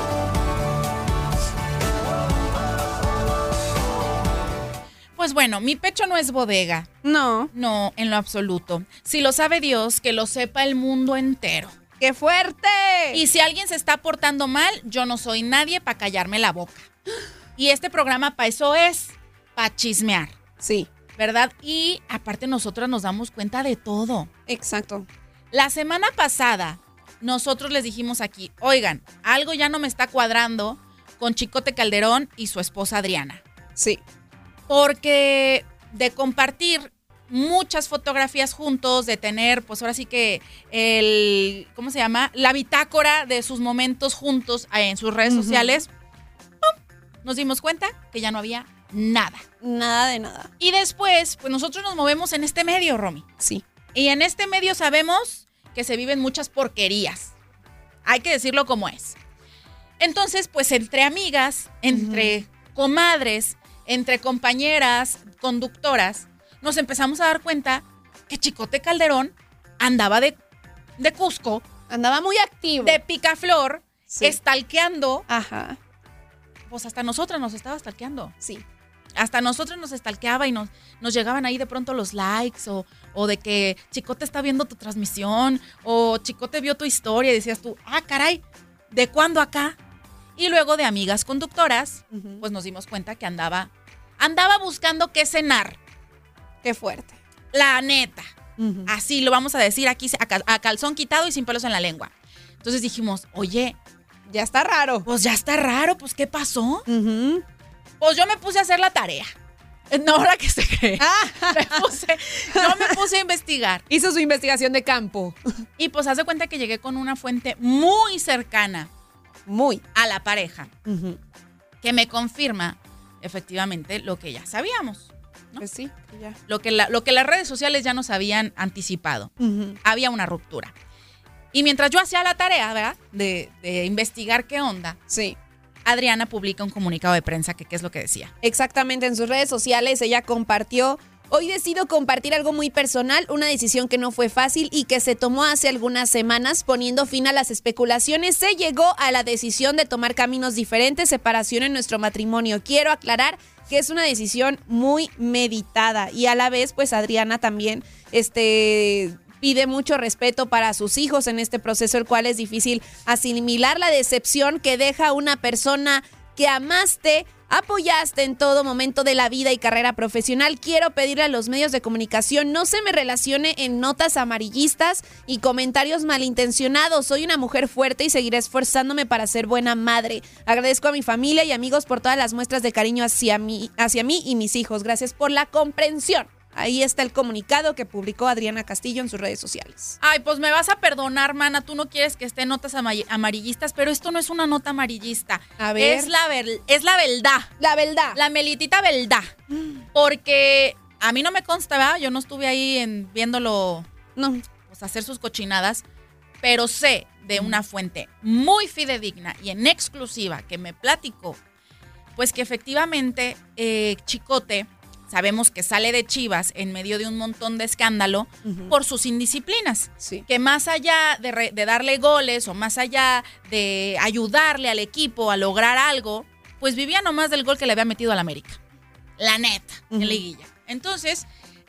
Pues bueno, mi pecho no es bodega. No. No, en lo absoluto. Si lo sabe Dios, que lo sepa el mundo entero. ¡Qué fuerte! Y si alguien se está portando mal, yo no soy nadie para callarme la boca. Y este programa para eso es, para chismear. Sí. ¿Verdad? Y aparte nosotras nos damos cuenta de todo. Exacto. La semana pasada, nosotros les dijimos aquí, oigan, algo ya no me está cuadrando con Chicote Calderón y su esposa Adriana. Sí. Porque de compartir muchas fotografías juntos, de tener, pues ahora sí que ¿cómo se llama? La bitácora de sus momentos juntos en sus redes sociales, nos dimos cuenta que ya no había nada. Nada de nada. Y después, pues nosotros nos movemos en este medio, Romy. Sí. Y en este medio sabemos que se viven muchas porquerías. Hay que decirlo como es. Entonces, pues entre amigas, entre comadres, entre compañeras, conductoras, nos empezamos a dar cuenta que Chicote Calderón andaba de Cusco. Andaba muy activo. De picaflor, stalkeando. Ajá. Pues hasta nosotras nos estaba stalkeando. Sí. Hasta nosotros nos stalkeaba y nos llegaban ahí de pronto los likes o de que Chicote está viendo tu transmisión o Chicote vio tu historia y decías tú, ah, caray, ¿de cuándo acá? Y luego de amigas conductoras, pues nos dimos cuenta que andaba buscando qué cenar. Qué fuerte. La neta. Así lo vamos a decir aquí a calzón quitado y sin pelos en la lengua. Entonces dijimos, oye, Ya está raro. Pues ya está raro, pues ¿qué pasó? Pues yo me puse a hacer la tarea. No, ahora que se cree. Yo me puse a investigar. Hizo su investigación de campo. Y pues haz de cuenta que llegué con una fuente muy cercana. A la pareja. Que me confirma efectivamente lo que ya sabíamos, ¿no? Pues sí, ya. Lo que las redes sociales ya nos habían anticipado. Había una ruptura. Y mientras yo hacía la tarea, ¿verdad? De investigar qué onda. Sí. Adriana publica un comunicado de prensa que qué es lo que decía. Exactamente, en sus redes sociales ella compartió: hoy decido compartir algo muy personal, una decisión que no fue fácil y que se tomó hace algunas semanas. Poniendo fin a las especulaciones, se llegó a la decisión de tomar caminos diferentes, separación en nuestro matrimonio. Quiero aclarar que es una decisión muy meditada y a la vez, pues Adriana también pide mucho respeto para sus hijos en este proceso, el cual es difícil asimilar la decepción que deja una persona que amaste, apoyaste en todo momento de la vida y carrera profesional. Quiero pedirle a los medios de comunicación no se me relacione en notas amarillistas y comentarios malintencionados. Soy una mujer fuerte y seguiré esforzándome para ser buena madre. Agradezco a mi familia y amigos por todas las muestras de cariño hacia mí y mis hijos. Gracias por la comprensión. Ahí está el comunicado que publicó Adriana Castillo en sus redes sociales. Ay, pues me vas a perdonar, mana, tú no quieres que esté en notas amarillistas, pero esto no es una nota amarillista. A ver. Es la verdad. La verdad. La melitita verdad. Porque a mí no me consta, ¿verdad? Yo no estuve ahí viéndolo, pues hacer sus cochinadas, pero sé de una fuente muy fidedigna y en exclusiva que me platicó, pues que efectivamente Chicote, sabemos que sale de Chivas en medio de un montón de escándalo por sus indisciplinas. Sí. Que más allá de darle goles o más allá de ayudarle al equipo a lograr algo, pues vivía nomás del gol que le había metido al América. La neta, en liguilla. Entonces,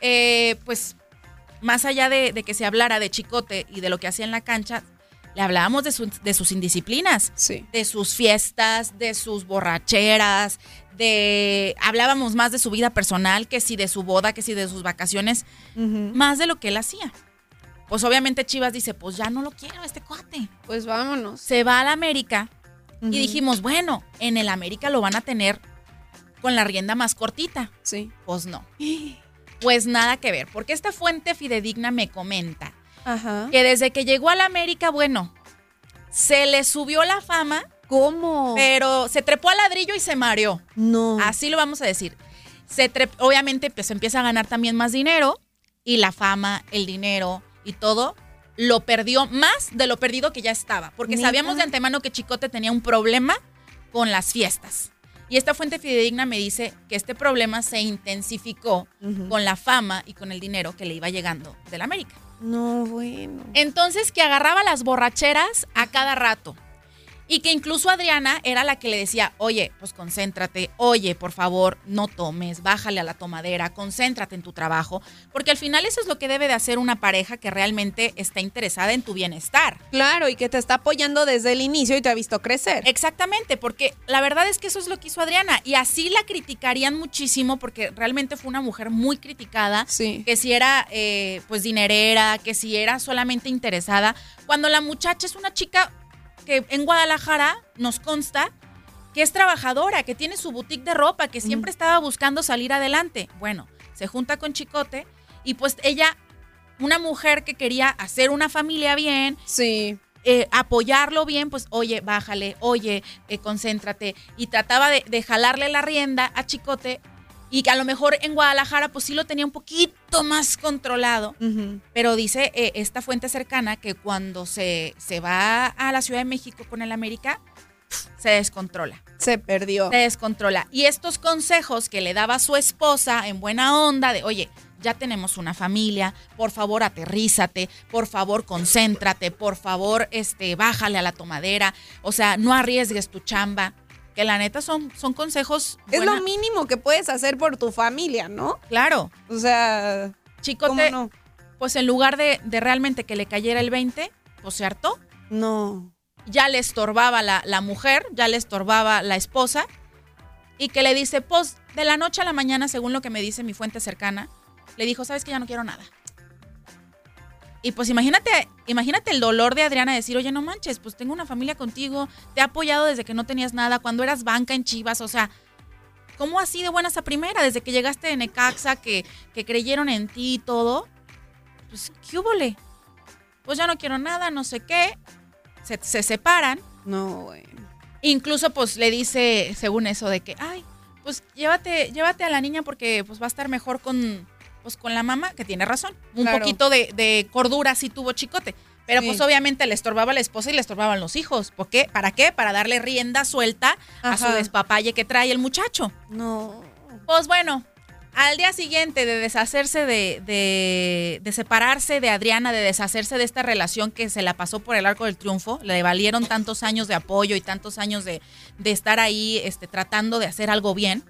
pues más allá de que se hablara de Chicote y de lo que hacía en la cancha, le hablábamos de sus indisciplinas, de sus fiestas, de sus borracheras, hablábamos más de su vida personal, que si de su boda, que si de sus vacaciones, más de lo que él hacía. Pues obviamente Chivas dice, pues ya no lo quiero este cuate. Pues vámonos. Se va al América y dijimos, bueno, en el América lo van a tener con la rienda más cortita. Sí. Pues no. Pues nada que ver, porque esta fuente fidedigna me comenta que desde que llegó al América, bueno, se le subió la fama. ¿Cómo? Pero se trepó al ladrillo y se mareó. No. Así lo vamos a decir. Obviamente pues empieza a ganar también más dinero y la fama, el dinero y todo lo perdió más de lo perdido que ya estaba. Porque ¿Neta? sabíamos de antemano que Chicote tenía un problema con las fiestas. Y esta fuente fidedigna me dice que este problema se intensificó con la fama y con el dinero que le iba llegando del América. No, bueno. Entonces que agarraba las borracheras a cada rato. Y que incluso Adriana era la que le decía, oye, pues concéntrate, oye, por favor, no tomes, bájale a la tomadera, concéntrate en tu trabajo, porque al final eso es lo que debe de hacer una pareja que realmente está interesada en tu bienestar. Claro, y que te está apoyando desde el inicio y te ha visto crecer. Exactamente, porque la verdad es que eso es lo que hizo Adriana, y así la criticarían muchísimo, porque realmente fue una mujer muy criticada, que si era pues dinerera, que si era solamente interesada, cuando la muchacha es una chica que en Guadalajara nos consta que es trabajadora, que tiene su boutique de ropa, que siempre estaba buscando salir adelante. Bueno, se junta con Chicote y pues ella, una mujer que quería hacer una familia bien, apoyarlo bien, pues oye, bájale, oye, concéntrate. Y trataba de jalarle la rienda a Chicote y que a lo mejor en Guadalajara pues sí lo tenía un poquito más controlado, pero dice esta fuente cercana que cuando se va a la Ciudad de México con el América, se descontrola. Se perdió. Se descontrola. Y estos consejos que le daba su esposa en buena onda de, oye, ya tenemos una familia, por favor aterrízate, por favor concéntrate, por favor bájale a la tomadera, o sea, no arriesgues tu chamba. Que la neta son consejos. Es lo mínimo que puedes hacer por tu familia, ¿no? Claro. O sea, Chicote, ¿cómo no? Pues en lugar de realmente que le cayera el 20, pues se hartó. No. Ya le estorbaba la mujer, ya le estorbaba la esposa. Y que le dice, pues de la noche a la mañana, según lo que me dice mi fuente cercana, le dijo, ¿sabes qué? Ya no quiero nada. Y pues imagínate el dolor de Adriana de decir, oye, no manches, pues tengo una familia contigo, te he apoyado desde que no tenías nada, cuando eras banca en Chivas, o sea, ¿cómo así de buenas a primera? Desde que llegaste de Necaxa, que creyeron en ti y todo, pues, ¿qué húbole? Pues ya no quiero nada, no sé qué, se separan. No, bueno. Incluso, pues, le dice, según eso, de que, ay, pues, llévate a la niña porque, pues, va a estar mejor con la mamá, que tiene razón. Un poquito de cordura sí tuvo Chicote. Pero pues obviamente le estorbaba a la esposa y le estorbaban los hijos. ¿Por qué? ¿Para qué? Para darle rienda suelta a su despapalle que trae el muchacho. No. Pues bueno, al día siguiente de deshacerse de separarse de Adriana, de deshacerse de esta relación que se la pasó por el arco del triunfo, le valieron tantos años de apoyo y tantos años de estar ahí tratando de hacer algo bien,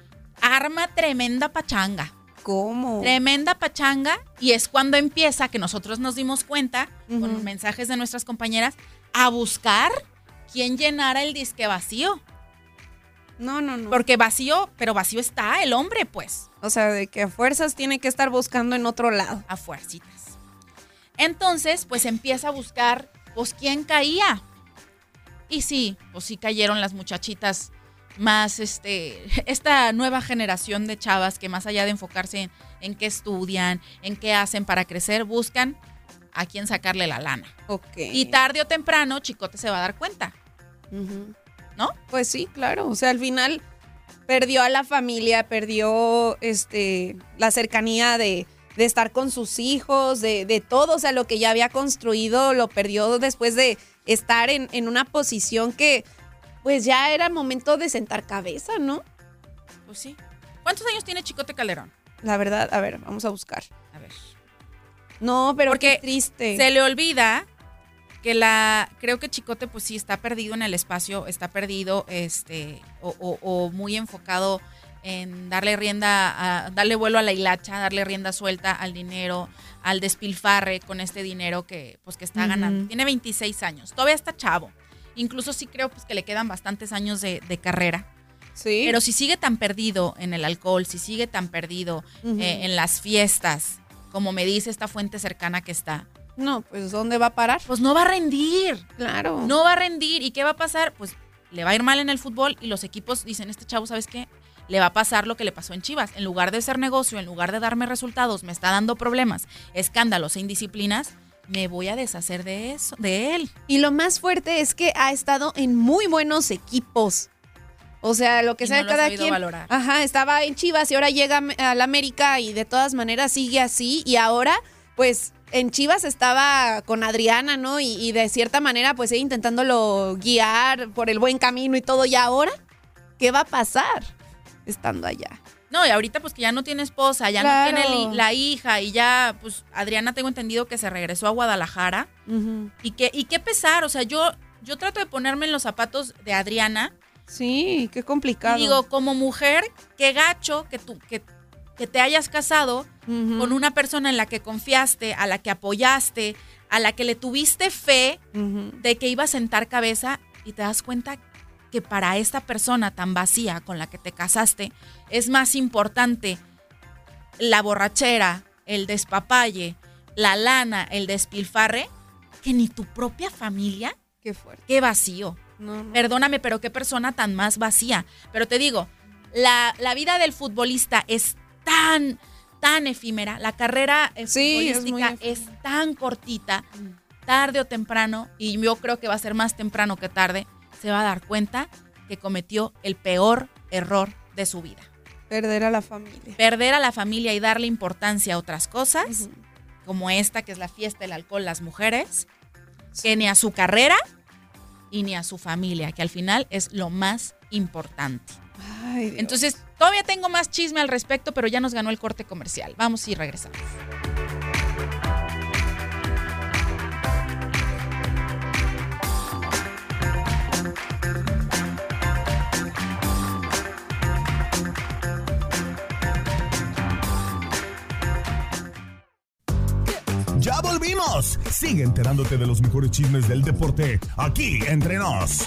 arma tremenda pachanga. ¿Cómo? Tremenda pachanga, y es cuando empieza, que nosotros nos dimos cuenta, con mensajes de nuestras compañeras, a buscar quién llenara el disque vacío. No. Porque vacío está el hombre, pues. O sea, de que a fuerzas tiene que estar buscando en otro lado. A fuercitas. Entonces, pues empieza a buscar, pues, quién caía. Y sí, pues sí cayeron las muchachitas más esta nueva generación de chavas que más allá de enfocarse en qué estudian, en qué hacen para crecer, buscan a quién sacarle la lana. Okay. Y tarde o temprano Chicote se va a dar cuenta. ¿No? Pues sí, claro. O sea, al final perdió a la familia, perdió la cercanía de estar con sus hijos, de todo. O sea, lo que ya había construido lo perdió después de estar en una posición que pues ya era momento de sentar cabeza, ¿no? Pues sí. ¿Cuántos años tiene Chicote Calderón? La verdad, a ver, vamos a buscar. A ver. No, pero porque qué triste. Se le olvida que creo que Chicote pues sí está perdido en el espacio, está perdido o muy enfocado en darle darle vuelo a la hilacha, darle rienda suelta al dinero, al despilfarre con este dinero que está ganando. Tiene 26 años, todavía está chavo. Incluso sí creo pues que le quedan bastantes años de carrera. Sí. Pero si sigue tan perdido en el alcohol, si sigue tan perdido en las fiestas, como me dice esta fuente cercana que está. No, pues ¿dónde va a parar? Pues no va a rendir. Claro. No va a rendir. ¿Y qué va a pasar? Pues le va a ir mal en el fútbol y los equipos dicen, este chavo, ¿sabes qué? Le va a pasar lo que le pasó en Chivas. En lugar de ser negocio, en lugar de darme resultados, me está dando problemas, escándalos e indisciplinas. Me voy a deshacer de él. Y lo más fuerte es que ha estado en muy buenos equipos. O sea, lo que sea no cada quien. Valorar. Ajá, estaba en Chivas y ahora llega al América y de todas maneras sigue así. Y ahora, pues, en Chivas estaba con Adriana, ¿no? Y de cierta manera, pues, intentándolo guiar por el buen camino y todo. ¿Y ahora qué va a pasar estando allá? No, y ahorita pues que ya no tiene esposa, ya no tiene la hija y ya, pues Adriana tengo entendido que se regresó a Guadalajara. Y qué pesar, o sea, yo trato de ponerme en los zapatos de Adriana. Sí, qué complicado. Y digo, como mujer, qué gacho que te hayas casado con una persona en la que confiaste, a la que apoyaste, a la que le tuviste fe de que iba a sentar cabeza y te das cuenta que para esta persona tan vacía con la que te casaste es más importante la borrachera, el despapalle, la lana, el despilfarre, que ni tu propia familia. Qué fuerte. Qué vacío. No. Perdóname, pero qué persona tan más vacía. Pero te digo, la vida del futbolista es tan efímera, la carrera futbolística es tan cortita, tarde o temprano, y yo creo que va a ser más temprano que tarde, se va a dar cuenta que cometió el peor error de su vida. Perder a la familia. Perder a la familia y darle importancia a otras cosas, como esta que es la fiesta, el alcohol, las mujeres, que ni a su carrera y ni a su familia, que al final es lo más importante. Ay, Dios. Entonces, todavía tengo más chisme al respecto, pero ya nos ganó el corte comercial. Vamos y regresamos. ¡Ya volvimos! Sigue enterándote de los mejores chismes del deporte, aquí entre nos.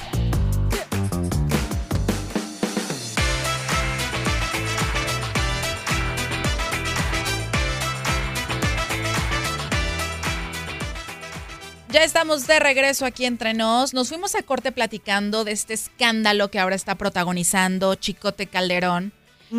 Ya estamos de regreso aquí entre nos. Nos fuimos a corte platicando de este escándalo que ahora está protagonizando Chicote Calderón.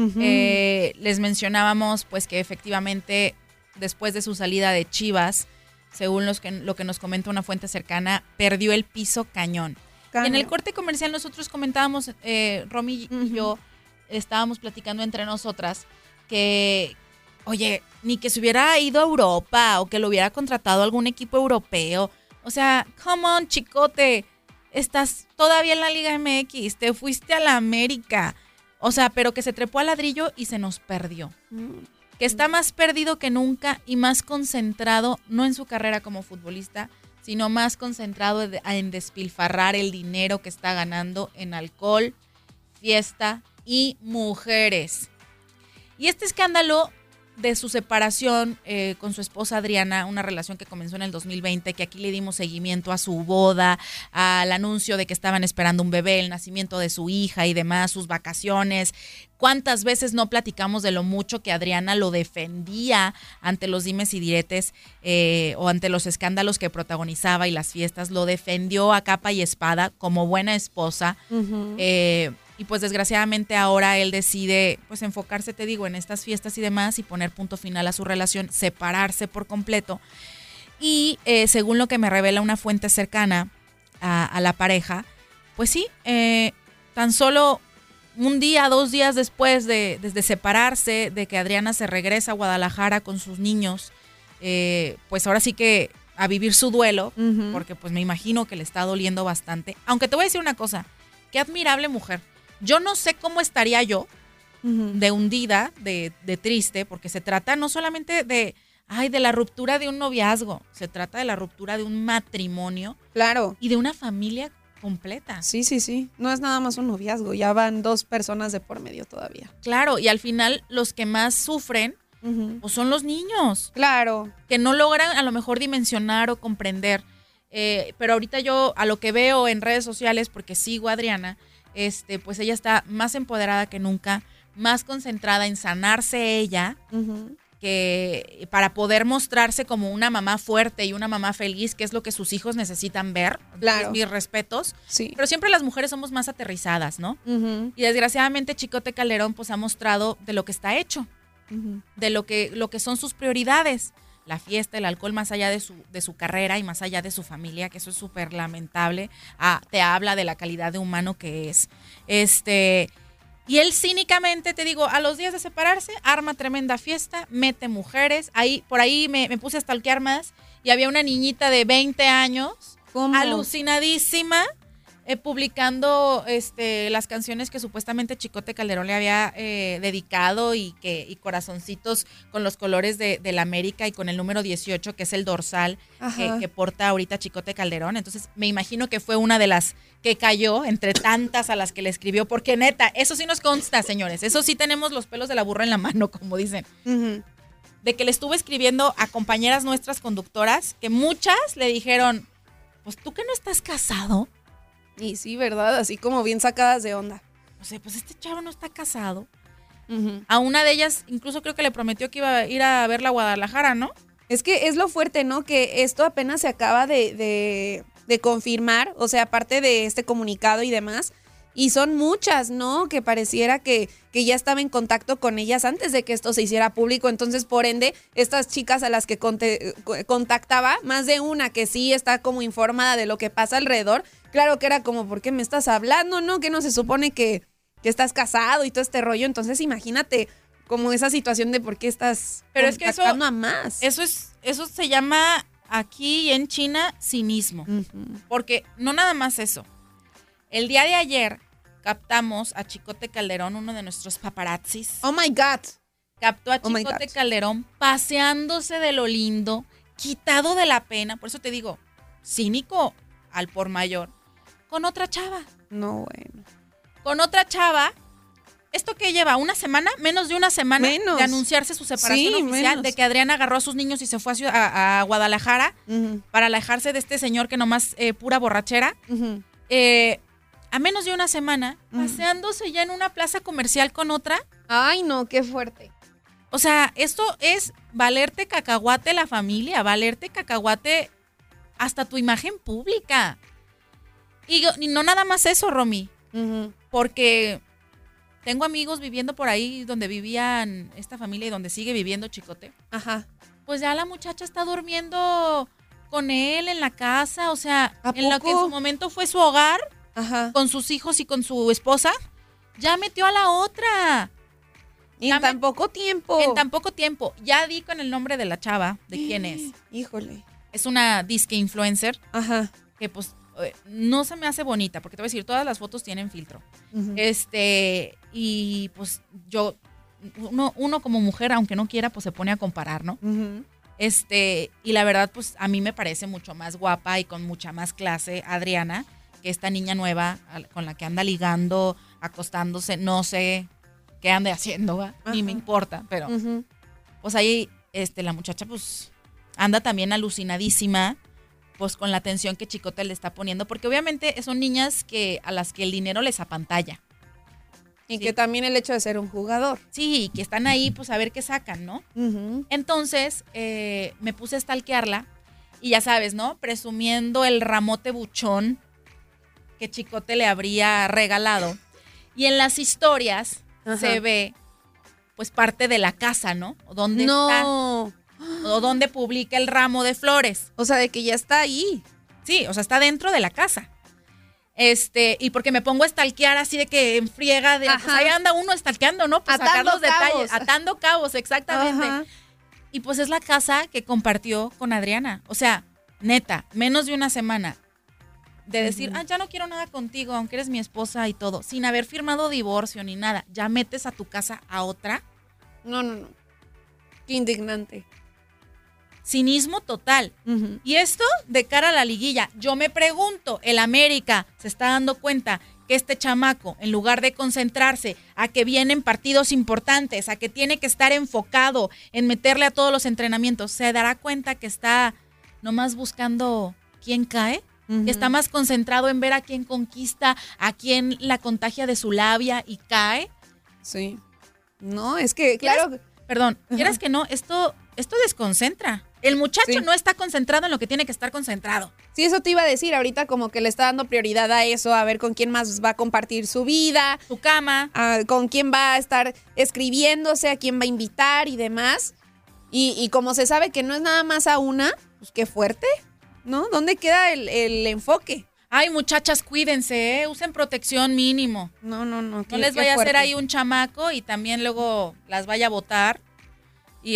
Les mencionábamos pues que efectivamente después de su salida de Chivas, según lo que nos comenta una fuente cercana, perdió el piso cañón. Y en el corte comercial nosotros comentábamos, Romy y yo estábamos platicando entre nosotras que, oye, ni que se hubiera ido a Europa o que lo hubiera contratado algún equipo europeo. O sea, come on, Chicote, estás todavía en la Liga MX, te fuiste a la América. O sea, pero que se trepó al ladrillo y se nos perdió. Que está más perdido que nunca y más concentrado, no en su carrera como futbolista, sino más concentrado en despilfarrar el dinero que está ganando en alcohol, fiesta y mujeres. Y este escándalo de su separación con su esposa Adriana, una relación que comenzó en el 2020, que aquí le dimos seguimiento a su boda, al anuncio de que estaban esperando un bebé, el nacimiento de su hija y demás, sus vacaciones. ¿Cuántas veces no platicamos de lo mucho que Adriana lo defendía ante los dimes y diretes o ante los escándalos que protagonizaba y las fiestas? Lo defendió a capa y espada como buena esposa. Y pues desgraciadamente ahora él decide pues enfocarse, te digo, en estas fiestas y demás y poner punto final a su relación, separarse por completo. Y según lo que me revela una fuente cercana a la pareja, pues sí, tan solo un día, 2 días después de separarse, de que Adriana se regresa a Guadalajara con sus niños, pues ahora sí que a vivir su duelo, porque pues me imagino que le está doliendo bastante. Aunque te voy a decir una cosa, qué admirable mujer. Yo no sé cómo estaría yo de hundida, de triste, porque se trata no solamente de la ruptura de un noviazgo, se trata de la ruptura de un matrimonio. Claro. Y de una familia completa. Sí. No es nada más un noviazgo, ya van 2 personas de por medio todavía. Claro, y al final los que más sufren pues son los niños. Claro. Que no logran a lo mejor dimensionar o comprender. Pero ahorita yo a lo que veo en redes sociales, porque sigo a Adriana, pues ella está más empoderada que nunca, más concentrada en sanarse ella, que para poder mostrarse como una mamá fuerte y una mamá feliz, que es lo que sus hijos necesitan ver. Claro. Mis respetos. Sí. Pero siempre las mujeres somos más aterrizadas, ¿no? Y desgraciadamente Chicote Calderón pues ha mostrado de lo que está hecho, de lo que son sus prioridades. La fiesta, el alcohol, más allá de su carrera y más allá de su familia, que eso es súper lamentable. Te habla de la calidad de humano que es. Y él cínicamente, te digo, a los días de separarse, arma tremenda fiesta, mete mujeres. Por ahí me puse a stalkear más y había una niñita de 20 años, alucinadísima, publicando las canciones que supuestamente Chicote Calderón le había dedicado y corazoncitos con los colores de la América y con el número 18, que es el dorsal que porta ahorita Chicote Calderón. Entonces me imagino que fue una de las que cayó entre tantas a las que le escribió, porque neta, eso sí nos consta, señores, eso sí tenemos los pelos de la burra en la mano, como dicen. De que le estuvo escribiendo a compañeras nuestras conductoras, que muchas le dijeron, pues tú que no estás casado. Y sí, ¿verdad? Así como bien sacadas de onda. O sea, pues este chavo no está casado. A una de ellas incluso creo que le prometió que iba a ir a verla a Guadalajara, ¿no? Es que es lo fuerte, ¿no? Que esto apenas se acaba de confirmar, o sea, aparte de este comunicado y demás. Y son muchas, ¿no? Que pareciera que ya estaba en contacto con ellas antes de que esto se hiciera público. Entonces, por ende, estas chicas a las que contactaba, más de una que sí está como informada de lo que pasa alrededor, claro que era como, ¿por qué me estás hablando, no? Que no se supone que estás casado y todo este rollo. Entonces, imagínate como esa situación de por qué estás contactando a más. Eso se llama aquí en China cinismo. Porque no nada más eso. El día de ayer captamos a Chicote Calderón, uno de nuestros paparazzis. Oh my God. Captó a Chicote Calderón paseándose de lo lindo, quitado de la pena. Por eso te digo, cínico al por mayor. Con otra chava. No, bueno. Con otra chava. ¿Esto qué lleva? ¿Una semana? Menos de una semana de anunciarse su separación oficial, de que Adriana agarró a sus niños y se fue a Guadalajara para alejarse de este señor que nomás pura borrachera. A menos de una semana, paseándose ya en una plaza comercial con otra. Ay, no, qué fuerte. O sea, esto es valerte cacahuate la familia, valerte cacahuate hasta tu imagen pública. Y no nada más eso, Romy, porque tengo amigos viviendo por ahí donde vivían esta familia y donde sigue viviendo Chicote. Ajá. Pues ya la muchacha está durmiendo con él en la casa, o sea, en lo que en su momento fue su hogar, con sus hijos y con su esposa, ya metió a la otra. Y en tan poco tiempo. En tan poco tiempo. Ya di con el nombre de la chava, de quién es. Híjole. Es una disque influencer. Ajá. Que pues no se me hace bonita, porque te voy a decir, todas las fotos tienen filtro. Y pues yo, uno como mujer, aunque no quiera, pues se pone a comparar, ¿no? Y la verdad, pues a mí me parece mucho más guapa y con mucha más clase Adriana que esta niña nueva con la que anda ligando, acostándose, no sé qué ande haciendo, ¿va? Ni me importa, pero pues ahí la muchacha pues anda también alucinadísima, pues con la atención que Chicote le está poniendo, porque obviamente son niñas a las que el dinero les apantalla. Y que también el hecho de ser un jugador. Sí, y que están ahí pues a ver qué sacan, ¿no? Entonces me puse a stalkearla y ya sabes, ¿no? Presumiendo el ramote buchón que Chicote le habría regalado. Y en las historias se ve pues parte de la casa, ¿no? ¿Dónde está? O dónde publica el ramo de flores. O sea, de que ya está ahí. Sí, o sea, está dentro de la casa. Y porque me pongo a stalkear así de que en friega, pues ahí anda uno stalkeando, ¿no? Pues sacar los detalles, atando cabos, exactamente. Ajá. Y pues es la casa que compartió con Adriana. O sea, neta, menos de una semana de decir, ya no quiero nada contigo, aunque eres mi esposa y todo, sin haber firmado divorcio ni nada, ya metes a tu casa a otra. No. Qué indignante. Cinismo total. Y esto de cara a la liguilla. Yo me pregunto, el América se está dando cuenta que este chamaco, en lugar de concentrarse a que vienen partidos importantes, a que tiene que estar enfocado en meterle a todos los entrenamientos, se dará cuenta que está nomás buscando quién cae, que está más concentrado en ver a quién conquista, a quién la contagia de su labia y cae. Sí. No, es que, claro. Quieras que no, esto desconcentra. El muchacho no está concentrado en lo que tiene que estar concentrado. Sí, eso te iba a decir ahorita, como que le está dando prioridad a eso, a ver con quién más va a compartir su vida, su cama, con quién va a estar escribiéndose, a quién va a invitar y demás. Y como se sabe que no es nada más a una, pues qué fuerte, ¿no? ¿Dónde queda el enfoque? Ay, muchachas, cuídense, usen protección mínimo. No. No les vaya a hacer ahí un chamaco y también luego las vaya a botar. Y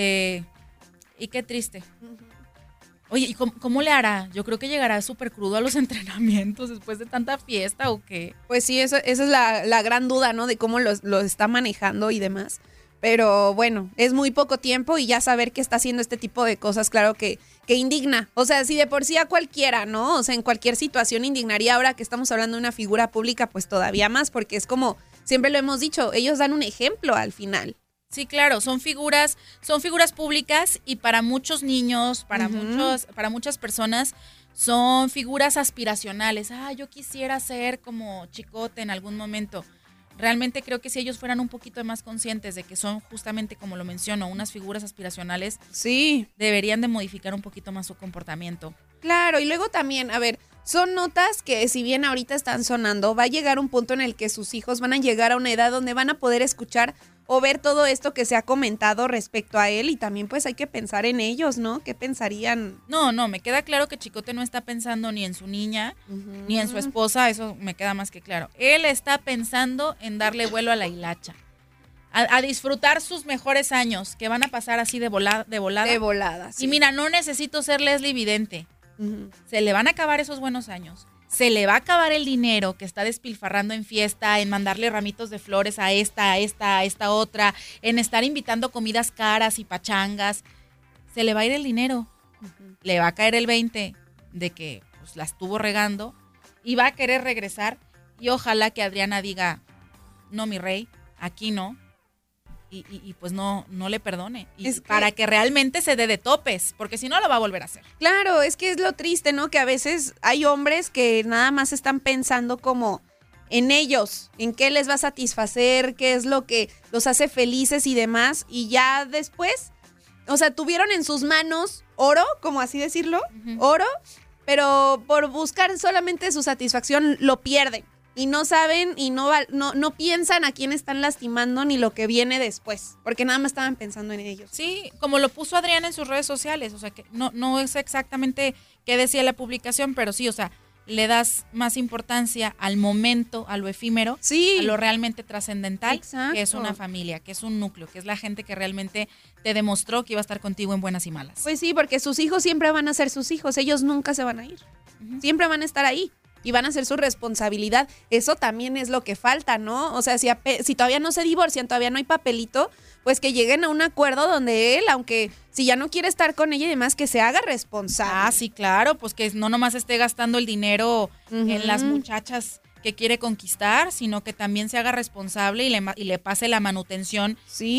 y qué triste. Oye, ¿y cómo le hará? Yo creo que llegará súper crudo a los entrenamientos después de tanta fiesta ¿o qué? Pues sí, esa es la gran duda, ¿no? De cómo lo está manejando y demás. Pero bueno, es muy poco tiempo y ya saber que está haciendo este tipo de cosas, claro que indigna. O sea, si de por sí a cualquiera, ¿no? O sea, en cualquier situación indignaría. Ahora que estamos hablando de una figura pública, pues todavía más, porque es como, siempre lo hemos dicho, ellos dan un ejemplo al final. Sí, claro, son figuras públicas y para muchos niños, para muchas personas son figuras aspiracionales. Yo quisiera ser como Chicote en algún momento. Realmente creo que si ellos fueran un poquito más conscientes de que son justamente, como lo menciono, unas figuras aspiracionales, sí, deberían de modificar un poquito más su comportamiento. Claro, y luego también, a ver, son notas que si bien ahorita están sonando, va a llegar un punto en el que sus hijos van a llegar a una edad donde van a poder escuchar o ver todo esto que se ha comentado respecto a él y también pues hay que pensar en ellos, ¿no? ¿Qué pensarían? No, me queda claro que Chicote no está pensando ni en su niña, ni en su esposa, eso me queda más que claro. Él está pensando en darle vuelo a la hilacha, a disfrutar sus mejores años, que van a pasar así de volada. De volada, sí. Y mira, no necesito ser Leslie Vidente. Se le van a acabar esos buenos años. Se le va a acabar el dinero que está despilfarrando en fiesta, en mandarle ramitos de flores a esta otra, en estar invitando comidas caras y pachangas. Se le va a ir el dinero. Le va a caer el 20 de que pues, la estuvo regando y va a querer regresar. Y ojalá que Adriana diga, no, mi rey, aquí no. Y pues no le perdone. Y para que realmente se dé de topes, porque si no lo va a volver a hacer. Claro, es que es lo triste, ¿no? Que a veces hay hombres que nada más están pensando como en ellos, en qué les va a satisfacer, qué es lo que los hace felices y demás. Y ya después, o sea, tuvieron en sus manos oro, como así decirlo, oro, pero por buscar solamente su satisfacción lo pierden. Y no saben y no piensan a quién están lastimando ni lo que viene después, porque nada más estaban pensando en ellos. Sí, como lo puso Adriana en sus redes sociales, o sea, que no es exactamente qué decía la publicación, pero sí, o sea, le das más importancia al momento, a lo efímero, a lo realmente trascendental, que es una familia, que es un núcleo, que es la gente que realmente te demostró que iba a estar contigo en buenas y malas. Pues sí, porque sus hijos siempre van a ser sus hijos, ellos nunca se van a ir, siempre van a estar ahí. Y van a ser su responsabilidad. Eso también es lo que falta, ¿no? O sea, si todavía no se divorcian, todavía no hay papelito, pues que lleguen a un acuerdo donde él, aunque si ya no quiere estar con ella y demás, que se haga responsable. Ah, sí, claro, pues que no nomás esté gastando el dinero en las muchachas que quiere conquistar, sino que también se haga responsable y le pase la manutención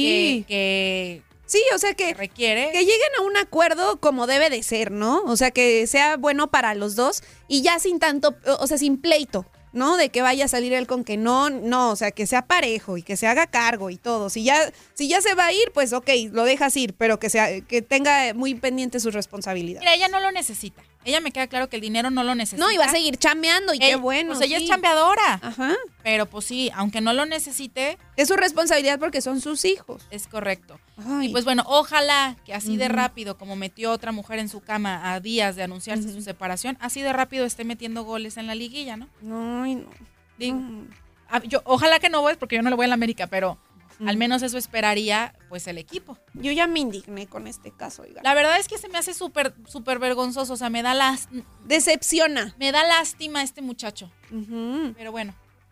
que sí, o sea que requiere. Que lleguen a un acuerdo como debe de ser, ¿no? O sea, que sea bueno para los dos y ya sin tanto, o sea, sin pleito, ¿no? De que vaya a salir él con que no, o sea, que sea parejo y que se haga cargo y todo. Si ya se va a ir, pues ok, lo dejas ir, pero que tenga muy pendiente sus responsabilidades. Mira, ella no lo necesita. Ella me queda claro que el dinero no lo necesita. No, y va a seguir chambeando y qué bueno. Pues ella es chambeadora. Ajá. Pero pues sí, aunque no lo necesite. Es su responsabilidad porque son sus hijos. Es correcto. Ay. Y pues bueno, ojalá que así de rápido como metió otra mujer en su cama a días de anunciarse su separación, así de rápido esté metiendo goles en la liguilla, ¿no? Ay, no. Digo, ojalá que no voy porque yo no le voy a la América, pero al menos eso esperaría pues el equipo. Yo ya me indigné con este caso, oiga. La verdad es que se me hace súper vergonzoso, o sea, me da decepciona. Me da lástima este muchacho. Pero bueno.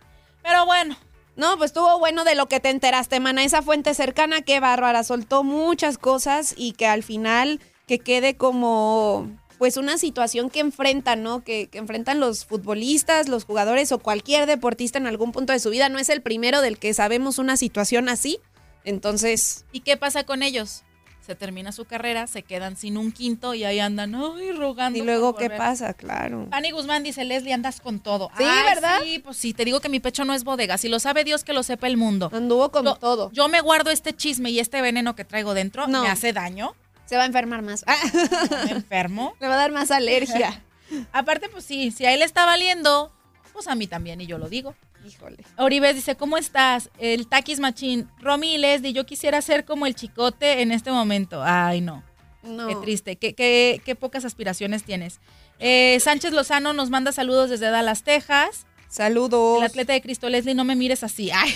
No, pues estuvo bueno de lo que te enteraste, mana. Esa fuente cercana, qué bárbara, soltó muchas cosas y que al final que quede como pues una situación que enfrentan, ¿no? Que enfrentan los futbolistas, los jugadores o cualquier deportista en algún punto de su vida. No es el primero del que sabemos una situación así. Entonces, ¿y qué pasa con ellos? Se termina su carrera, se quedan sin un quinto y ahí andan, rogando. Y luego, ¿qué pasa? Claro. Fanny Guzmán dice, Leslie, andas con todo. Sí, ¿verdad? Sí, pues sí, te digo que mi pecho no es bodega. Si lo sabe Dios, que lo sepa el mundo. Anduvo con todo. Yo me guardo este chisme y este veneno que traigo dentro, me hace daño. Se va a enfermar más. Me enfermo. Le va a dar más alergia. Aparte, pues sí, si a él está valiendo, pues a mí también, y yo lo digo. Híjole. Oribes dice, ¿cómo estás? El Taquis Machín. Romy y Leslie, yo quisiera ser como el Chicote en este momento. Ay, no. Qué triste. Qué pocas aspiraciones tienes. Sánchez Lozano nos manda saludos desde Dallas, Texas. Saludos. El atleta de Cristo, Leslie, no me mires así. Ay.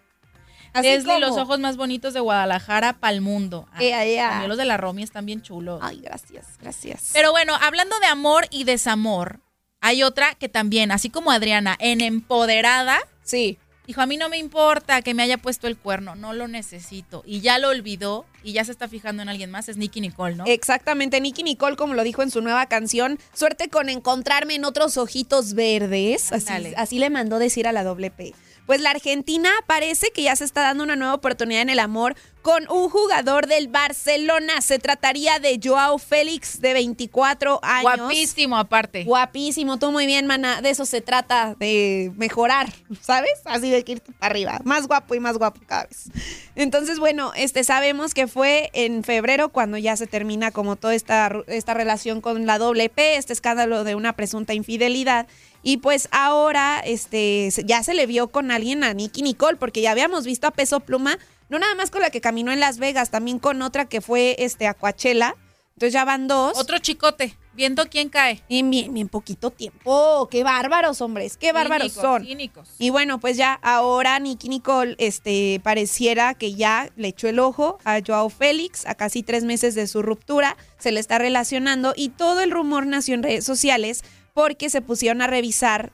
Así Leslie, como los ojos más bonitos de Guadalajara pa'l mundo. También los de la Romy están bien chulos. Ay, gracias. Pero bueno, hablando de amor y desamor, hay otra que también, así como Adriana, en empoderada, sí, dijo, a mí no me importa que me haya puesto el cuerno, no lo necesito. Y ya lo olvidó y ya se está fijando en alguien más, es Nicki Nicole, ¿no? Exactamente, Nicki Nicole, como lo dijo en su nueva canción, suerte con encontrarme en otros ojitos verdes, así le mandó decir a la WP. Pues la Argentina parece que ya se está dando una nueva oportunidad en el amor con un jugador del Barcelona. Se trataría de Joao Félix, de 24 años. Guapísimo, aparte. Guapísimo, tú muy bien, mana. De eso se trata, de mejorar, ¿sabes? Así de que irte para arriba. Más guapo y más guapo cada vez. Entonces, bueno, sabemos que fue en febrero cuando ya se termina como toda esta relación con la WP, este escándalo de una presunta infidelidad. Y pues ahora ya se le vio con alguien a Nicki Nicole, porque ya habíamos visto a Peso Pluma, no nada más con la que caminó en Las Vegas, también con otra que fue a Coachella. Entonces ya van dos. Otro chicote, viendo quién cae. Y bien poquito tiempo. Qué bárbaros, hombres, qué bárbaros son. Cínicos. Y bueno, pues ya ahora Nicki Nicole pareciera que ya le echó el ojo a Joao Félix a casi 3 meses de su ruptura. Se le está relacionando y todo el rumor nació en redes sociales porque se pusieron a revisar,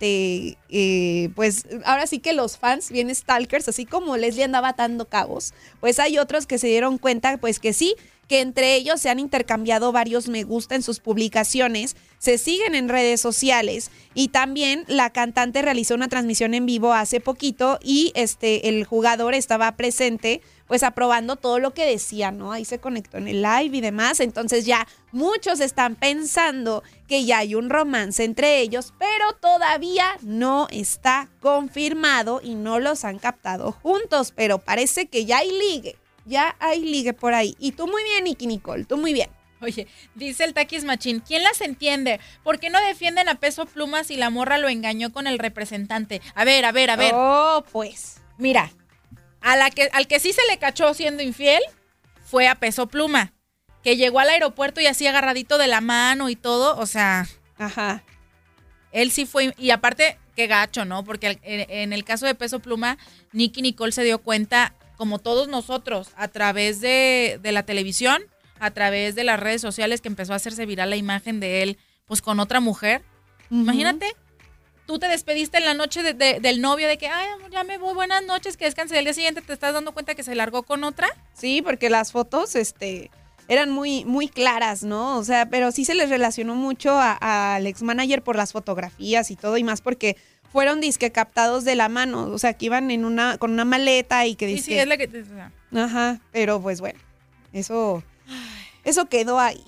pues ahora sí que los fans, bien stalkers, así como Leslie andaba atando cabos, pues hay otros que se dieron cuenta, pues que sí, que entre ellos se han intercambiado varios me gusta en sus publicaciones, se siguen en redes sociales y también la cantante realizó una transmisión en vivo hace poquito y el jugador estaba presente pues aprobando todo lo que decía, ¿no? Ahí se conectó en el live y demás, entonces ya muchos están pensando que ya hay un romance entre ellos, pero todavía no está confirmado y no los han captado juntos, pero parece que ya hay ligue. Ya hay ligue por ahí. Y tú muy bien, Nicky Nicole, tú muy bien. Oye, dice el Taquis Machín, ¿quién las entiende? ¿Por qué no defienden a Peso Pluma si la morra lo engañó con el representante? A ver. Oh, pues. Mira, al que sí se le cachó siendo infiel fue a Peso Pluma, que llegó al aeropuerto y así agarradito de la mano y todo, o sea. Ajá. Él sí fue, y aparte, qué gacho, ¿no? Porque en el caso de Peso Pluma, Nicky Nicole se dio cuenta, como todos nosotros, a través de la televisión, a través de las redes sociales, que empezó a hacerse viral la imagen de él, pues con otra mujer. Uh-huh. Imagínate, tú te despediste en la noche del novio de que, ay, ya me voy, buenas noches, que descanse. El día siguiente te estás dando cuenta que se largó con otra. Sí, porque las fotos, eran muy, muy claras, ¿no? O sea, pero sí se les relacionó mucho al ex manager por las fotografías y todo, y más porque fueron disque captados de la mano, o sea, que iban con una maleta y que disque. Sí, es la que te... Ajá, pero pues bueno, eso quedó ahí.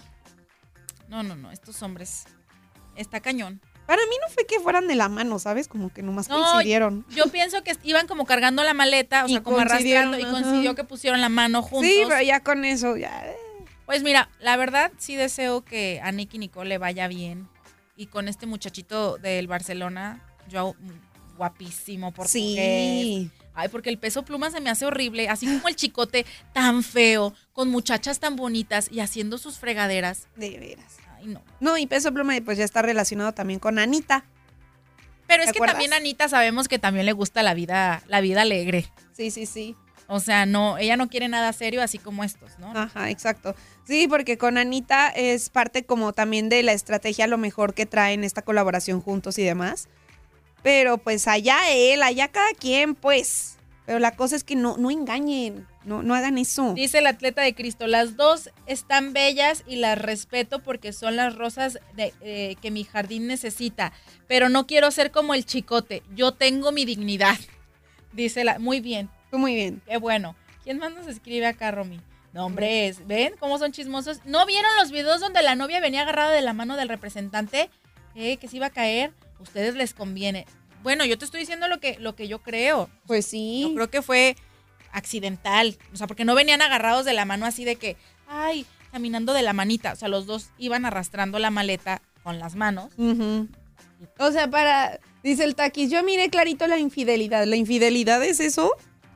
No, estos hombres, está cañón. Para mí no fue que fueran de la mano, ¿sabes? Como que nomás coincidieron. Yo pienso que iban como cargando la maleta, o sea, como arrastrando, y coincidió que pusieron la mano juntos. Sí, pero ya con eso, ya. Pues mira, la verdad sí deseo que a Nicky Nicole le vaya bien. Y con este muchachito del Barcelona, yo guapísimo, portugués. Sí. Ay, porque el Peso Pluma se me hace horrible, así como el Chicote tan feo, con muchachas tan bonitas y haciendo sus fregaderas. De veras. Ay, no. No, y Peso Pluma pues ya está relacionado también con Anita. Pero es que también a Anita sabemos que también le gusta la vida alegre. Sí. O sea, no, ella no quiere nada serio, así como estos, ¿no? Ajá, exacto. Sí, porque con Anita es parte como también de la estrategia, a lo mejor que traen esta colaboración juntos y demás. Pero pues allá cada quien, pues. Pero la cosa es que no engañen, no hagan eso. Dice el atleta de Cristo, las dos están bellas y las respeto porque son las rosas que mi jardín necesita. Pero no quiero ser como el Chicote, yo tengo mi dignidad. Dice muy bien. Tú muy bien. Qué bueno. ¿Quién más nos escribe acá, Romy? No, hombre, ¿ven cómo son chismosos? ¿No vieron los videos donde la novia venía agarrada de la mano del representante? Que se iba a caer. Ustedes les conviene. Bueno, yo te estoy diciendo lo que yo creo. Pues sí. Yo creo que fue accidental. O sea, porque no venían agarrados de la mano así de que, ay, caminando de la manita. O sea, los dos iban arrastrando la maleta con las manos. Uh-huh. O sea, dice el Taquis, yo miré clarito la infidelidad. ¿La infidelidad es eso?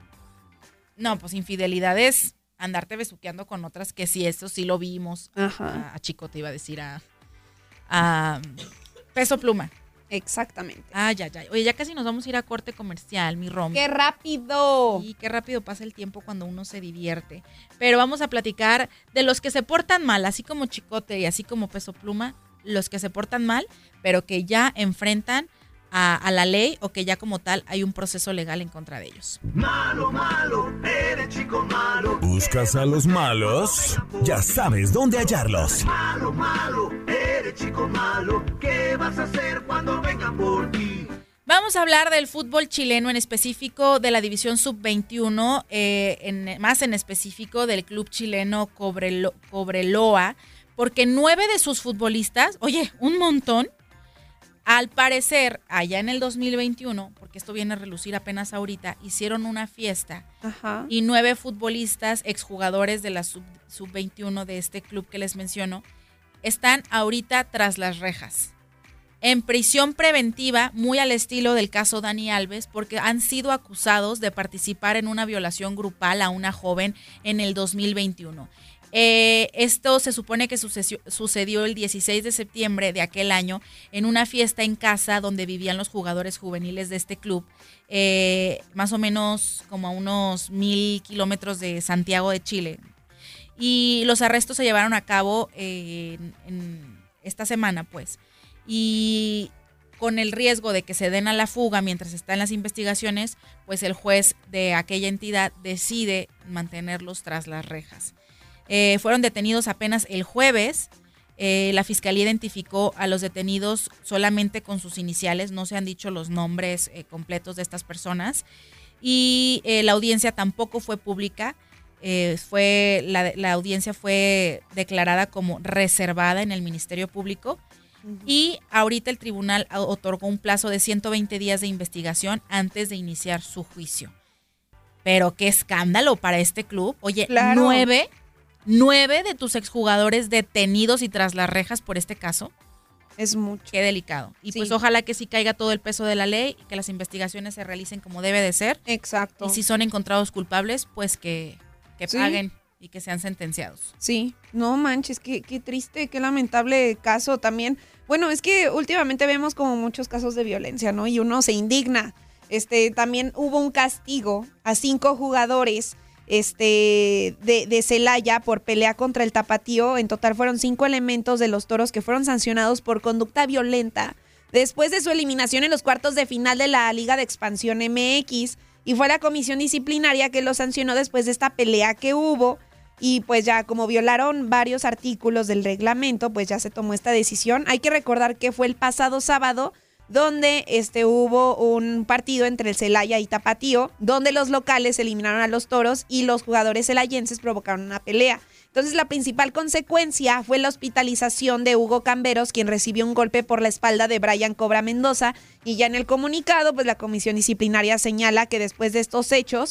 No, pues infidelidad es andarte besuqueando con otras, que sí, eso sí lo vimos. Ajá. A Chico te iba a decir, a Peso Pluma. Exactamente. Ay. Oye, ya casi nos vamos a ir a corte comercial, mi Romy. ¡Qué rápido! Y qué rápido pasa el tiempo cuando uno se divierte. Pero vamos a platicar de los que se portan mal, así como Chicote y así como Peso Pluma, los que se portan mal, pero que ya enfrentan a la ley o que ya como tal hay un proceso legal en contra de ellos. Malo, eres chico malo. ¿Buscas a los malos? Ya sabes dónde hallarlos. Malo, eres chico malo. ¿Qué vas a hacer cuando vengan por ti? Vamos a hablar del fútbol chileno, en específico de la división sub-21, más en específico del club chileno Cobreloa, porque 9 de sus futbolistas, oye, un montón, al parecer, allá en el 2021, porque esto viene a relucir apenas ahorita, hicieron una fiesta. Ajá. Y 9 futbolistas, exjugadores de la sub-21 de este club que les menciono, están ahorita tras las rejas. En prisión preventiva, muy al estilo del caso Dani Alves, porque han sido acusados de participar en una violación grupal a una joven en el 2021. Esto se supone que sucedió el 16 de septiembre de aquel año en una fiesta en casa donde vivían los jugadores juveniles de este club, más o menos como a unos 1,000 kilómetros de Santiago de Chile. Y los arrestos se llevaron a cabo en esta semana, pues. Y con el riesgo de que se den a la fuga mientras están las investigaciones, pues el juez de aquella entidad decide mantenerlos tras las rejas. Fueron detenidos apenas el jueves. La fiscalía identificó a los detenidos solamente con sus iniciales, no se han dicho los nombres completos de estas personas, y la audiencia tampoco fue pública. La audiencia fue declarada como reservada en el Ministerio Público. Y ahorita el tribunal otorgó un plazo de 120 días de investigación antes de iniciar su juicio. pero qué escándalo para este club. Oye, Claro. 9 de tus exjugadores detenidos y tras las rejas por este caso. Es mucho. Qué delicado. Y Sí. pues ojalá que sí caiga todo el peso de la ley y que las investigaciones se realicen como debe de ser. Exacto. Y si son encontrados culpables, pues que Sí. paguen y que sean sentenciados. Sí, no manches, qué triste, qué lamentable caso también. Bueno, es que últimamente vemos como muchos casos de violencia, ¿no? Y uno se indigna. También hubo un castigo a 5 jugadores de Celaya por pelea contra el Tapatío. En total fueron 5 elementos de los Toros que fueron sancionados por conducta violenta después de su eliminación en los cuartos de final de la Liga de Expansión MX. Y fue la comisión disciplinaria que los sancionó después de esta pelea que hubo. Y pues ya como violaron varios artículos del reglamento, pues ya se tomó esta decisión. Hay que recordar que fue el pasado sábado donde hubo un partido entre el Celaya y Tapatío, donde los locales eliminaron a los Toros y los jugadores celayenses provocaron una pelea. Entonces la principal consecuencia fue la hospitalización de Hugo Camberos, quien recibió un golpe por la espalda de Brian Cobra Mendoza, y ya en el comunicado, pues la comisión disciplinaria señala que después de estos hechos,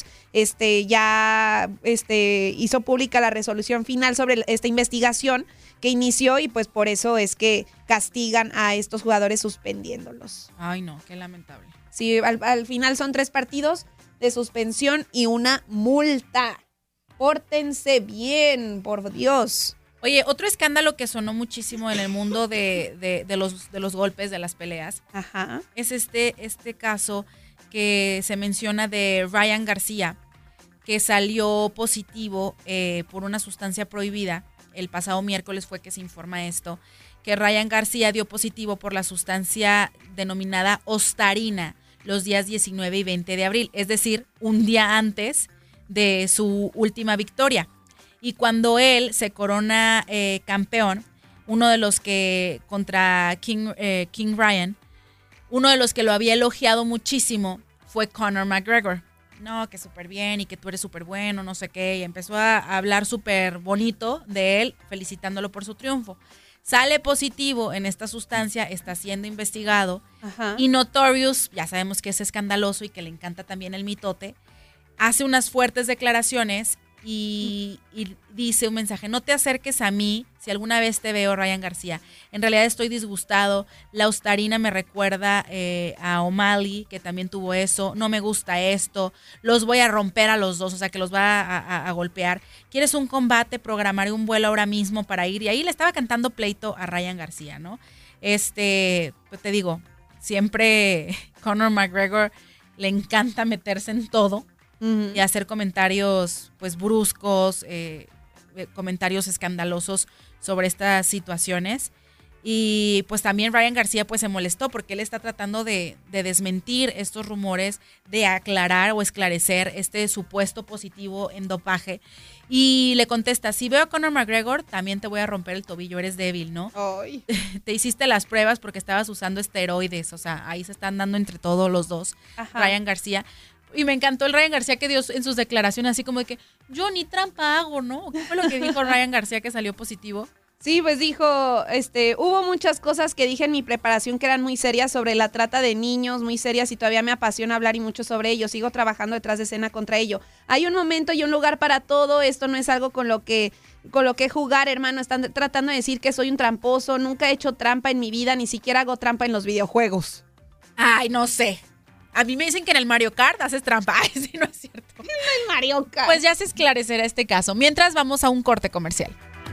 hizo pública la resolución final sobre esta investigación que inició, y pues por eso es que castigan a estos jugadores suspendiéndolos. Ay, no, qué lamentable. Sí, al final son 3 partidos de suspensión y una multa. Pórtense bien, por Dios. Oye, otro escándalo que sonó muchísimo en el mundo de los golpes, de las peleas, Ajá. es este caso que se menciona de Ryan García, que salió positivo por una sustancia prohibida. El pasado miércoles fue que se informa esto, que Ryan García dio positivo por la sustancia denominada ostarina los días 19 y 20 de abril, es decir, un día antes de su última victoria. Y cuando él se corona campeón, uno de los que contra King Ryan, uno de los que lo había elogiado muchísimo fue Conor McGregor. No, que súper bien y que tú eres súper bueno, no sé qué. Y empezó a hablar súper bonito de él, felicitándolo por su triunfo. Sale positivo en esta sustancia, está siendo investigado. Ajá. Y Notorious, ya sabemos que es escandaloso y que le encanta también el mitote, hace unas fuertes declaraciones y dice un mensaje: no te acerques a mí si alguna vez te veo, Ryan García. En realidad estoy disgustado. La ostarina me recuerda a O'Malley, que también tuvo eso. No me gusta esto. Los voy a romper a los dos, o sea que los va a golpear. ¿Quieres un combate? Programaré un vuelo ahora mismo para ir. Y ahí le estaba cantando pleito a Ryan García, ¿no? Pues te digo, siempre Conor McGregor le encanta meterse en todo. Uh-huh. Y hacer comentarios pues bruscos, comentarios escandalosos sobre estas situaciones. Y pues también Ryan García pues se molestó porque él está tratando de desmentir estos rumores, de aclarar o esclarecer este supuesto positivo en dopaje. Y le contesta: si veo a Conor McGregor, también te voy a romper el tobillo, eres débil, ¿no? Ay. Te hiciste las pruebas porque estabas usando esteroides, o sea, ahí se están dando entre todos los dos. Ajá. Ryan García. Y me encantó el Ryan García que dio en sus declaraciones así como de que yo ni trampa hago, ¿no? ¿Qué fue lo que dijo Ryan García que salió positivo? Sí, pues dijo, hubo muchas cosas que dije en mi preparación que eran muy serias sobre la trata de niños, muy serias, y todavía me apasiona hablar y mucho sobre ello. Sigo trabajando detrás de escena contra ello. Hay un momento y un lugar para todo. Esto no es algo con lo que jugar, hermano. Están tratando de decir que soy un tramposo. Nunca he hecho trampa en mi vida, ni siquiera hago trampa en los videojuegos. Ay, no sé. A mí me dicen que en el Mario Kart haces trampa. Ay, sí, no es cierto. En el Mario Kart. Pues ya se esclarecerá este caso. Mientras vamos a un corte comercial.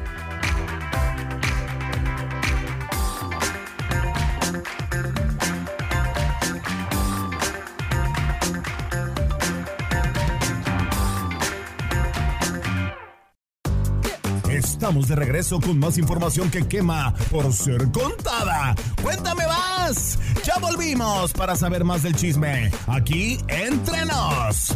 Estamos de regreso con más información que quema por ser contada. ¡Cuéntame más! Ya volvimos para saber más del chisme. Aquí Entre Nos.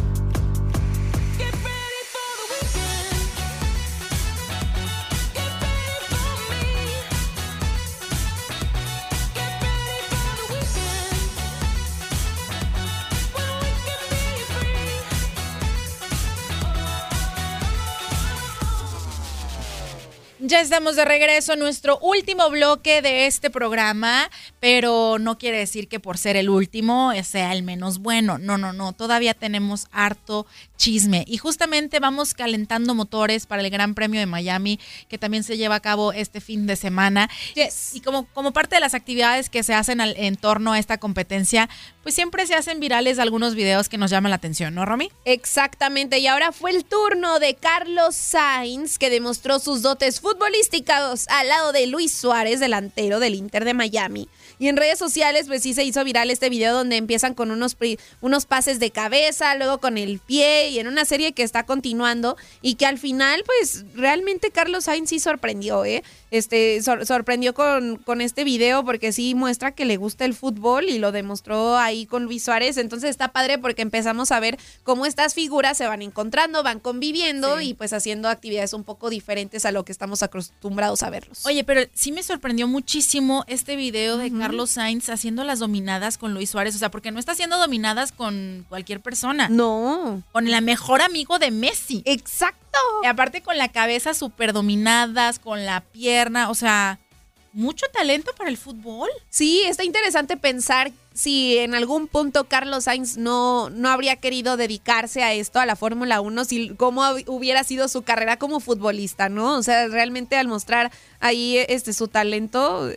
Ya estamos de regreso en nuestro último bloque de este programa, pero no quiere decir que por ser el último sea el menos bueno. No, todavía tenemos harto chisme y justamente vamos calentando motores para el Gran Premio de Miami, que también se lleva a cabo este fin de semana. Yes. Y como parte de las actividades que se hacen en torno a esta competencia, pues siempre se hacen virales algunos videos que nos llaman la atención, ¿no, Romy? Exactamente, y ahora fue el turno de Carlos Sainz, que demostró sus dotes futbolísticos al lado de Luis Suárez, delantero del Inter de Miami. Y en redes sociales, pues sí se hizo viral este video donde empiezan con unos pases de cabeza, luego con el pie, y en una serie que está continuando y que al final, pues realmente Carlos Sainz sí sorprendió, sorprendió con este video porque sí muestra que le gusta el fútbol y lo demostró ahí con Luis Suárez. Entonces está padre porque empezamos a ver cómo estas figuras se van encontrando, van conviviendo y pues haciendo actividades un poco diferentes a lo que estamos acostumbrados a verlos. Oye, pero sí me sorprendió muchísimo este video de Carlos Sainz haciendo las dominadas con Luis Suárez, o sea, porque no está haciendo dominadas con cualquier persona. No. Con el mejor amigo de Messi. Exacto. Y aparte con la cabeza súper dominadas, con la pierna, o sea, mucho talento para el fútbol. Sí, está interesante pensar si en algún punto Carlos Sainz no habría querido dedicarse a esto, a la Fórmula 1, si cómo hubiera sido su carrera como futbolista, ¿no? O sea, realmente al mostrar ahí su talento,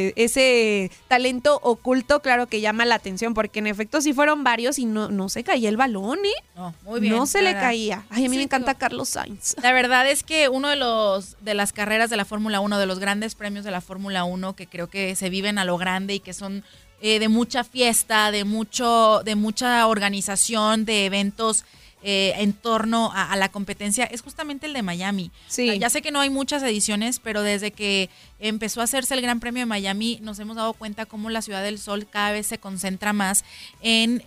ese talento oculto, claro que llama la atención, porque en efecto sí fueron varios y no se caía el balón, ¿eh? No, muy bien. No se le caía. Ay, a mí me encanta Carlos Sainz. La verdad es que uno de las carreras de la Fórmula 1, de los grandes premios de la Fórmula 1, que creo que se viven a lo grande y que son de mucha fiesta, de mucha organización, de eventos en torno a la competencia, es justamente el de Miami. Sí. Ya sé que no hay muchas ediciones, pero desde que empezó a hacerse el Gran Premio de Miami, nos hemos dado cuenta cómo la Ciudad del Sol cada vez se concentra más en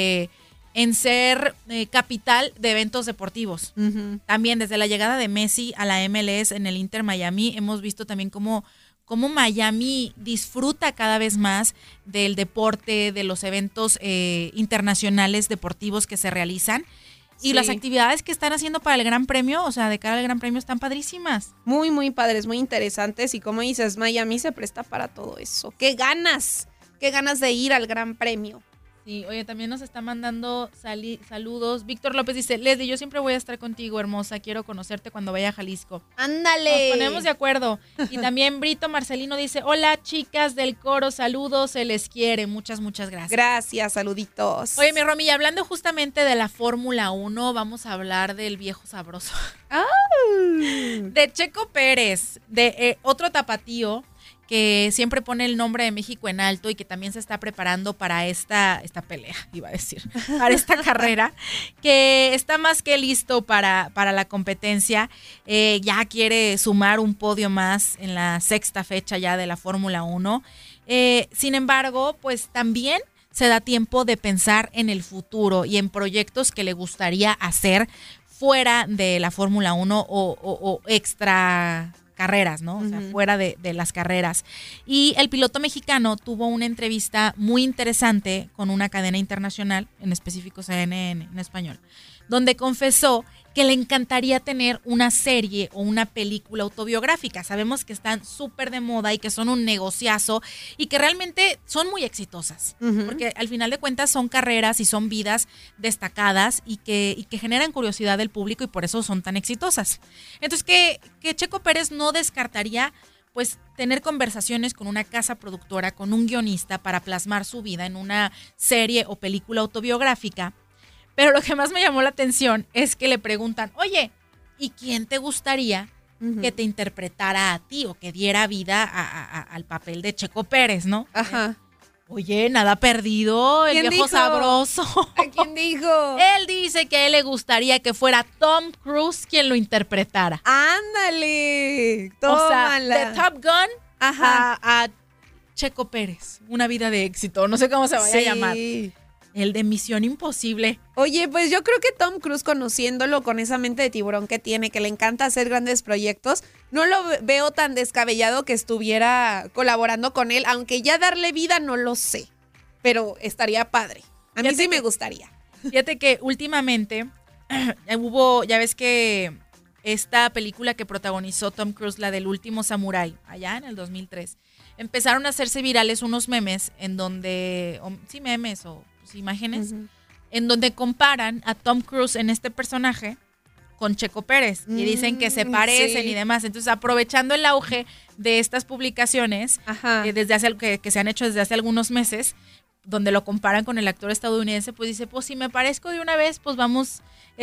ser capital de eventos deportivos. Uh-huh. También desde la llegada de Messi a la MLS en el Inter Miami, hemos visto también cómo Miami disfruta cada vez más del deporte, de los eventos internacionales deportivos que se realizan. Y las actividades que están haciendo para el Gran Premio, o sea, de cara al Gran Premio, están padrísimas. Muy, muy padres, muy interesantes. Y como dices, Miami se presta para todo eso. ¡Qué ganas! ¡Qué ganas de ir al Gran Premio! Sí, oye, también nos está mandando saludos. Víctor López dice, Leslie, yo siempre voy a estar contigo, hermosa. Quiero conocerte cuando vaya a Jalisco. ¡Ándale! Nos ponemos de acuerdo. Y también Brito Marcelino dice, hola, chicas del coro, saludos, se les quiere. Muchas, muchas gracias. Gracias, saluditos. Oye, mi Romy, y hablando justamente de la Fórmula 1, vamos a hablar del viejo sabroso. De Checo Pérez, de otro tapatío, que siempre pone el nombre de México en alto y que también se está preparando para esta pelea, iba a decir, para esta carrera, que está más que listo para la competencia. Ya quiere sumar un podio más en la 6ª fecha ya de la Fórmula 1. Sin embargo, pues también se da tiempo de pensar en el futuro y en proyectos que le gustaría hacer fuera de la Fórmula 1 o extra carreras, ¿no? O sea, fuera de las carreras. Y el piloto mexicano tuvo una entrevista muy interesante con una cadena internacional, en específico CNN en español, donde confesó que le encantaría tener una serie o una película autobiográfica. Sabemos que están súper de moda y que son un negociazo y que realmente son muy exitosas, porque al final de cuentas son carreras y son vidas destacadas y que generan curiosidad del público y por eso son tan exitosas. Entonces que Checo Pérez no descartaría pues tener conversaciones con una casa productora, con un guionista para plasmar su vida en una serie o película autobiográfica. Pero lo que más me llamó la atención es que le preguntan, oye, ¿y quién te gustaría que te interpretara a ti o que diera vida al papel de Checo Pérez, ¿no? Ajá. Oye, nada perdido, el viejo dijo? sabroso. ¿A quién dijo? Él dice que a él le gustaría que fuera Tom Cruise quien lo interpretara. ¡Ándale! O sea, Tómala. de Top Gun a Checo Pérez. Una vida de éxito, no sé cómo se vaya a llamar. El de Misión Imposible. Oye, pues yo creo que Tom Cruise, conociéndolo con esa mente de tiburón que tiene, que le encanta hacer grandes proyectos, no lo veo tan descabellado que estuviera colaborando con él, aunque ya darle vida no lo sé, pero estaría padre. A mí sí me gustaría. Fíjate que últimamente ya ves que esta película que protagonizó Tom Cruise, la del último samurái, allá en el 2003, empezaron a hacerse virales unos memes en donde, memes o pues, imágenes, en donde comparan a Tom Cruise en este personaje con Checo Pérez y dicen que se parecen y demás. Entonces, aprovechando el auge de estas publicaciones, que se han hecho desde hace algunos meses, donde lo comparan con el actor estadounidense, pues dice, pues si me parezco de una vez, pues vamos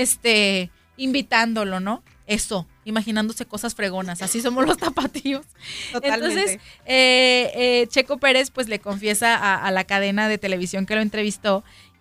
invitándolo, ¿no? Eso, imaginándose cosas fregonas, así somos los tapatíos. Totalmente. Entonces, Checo Pérez pues le confiesa a la cadena de televisión que lo entrevistó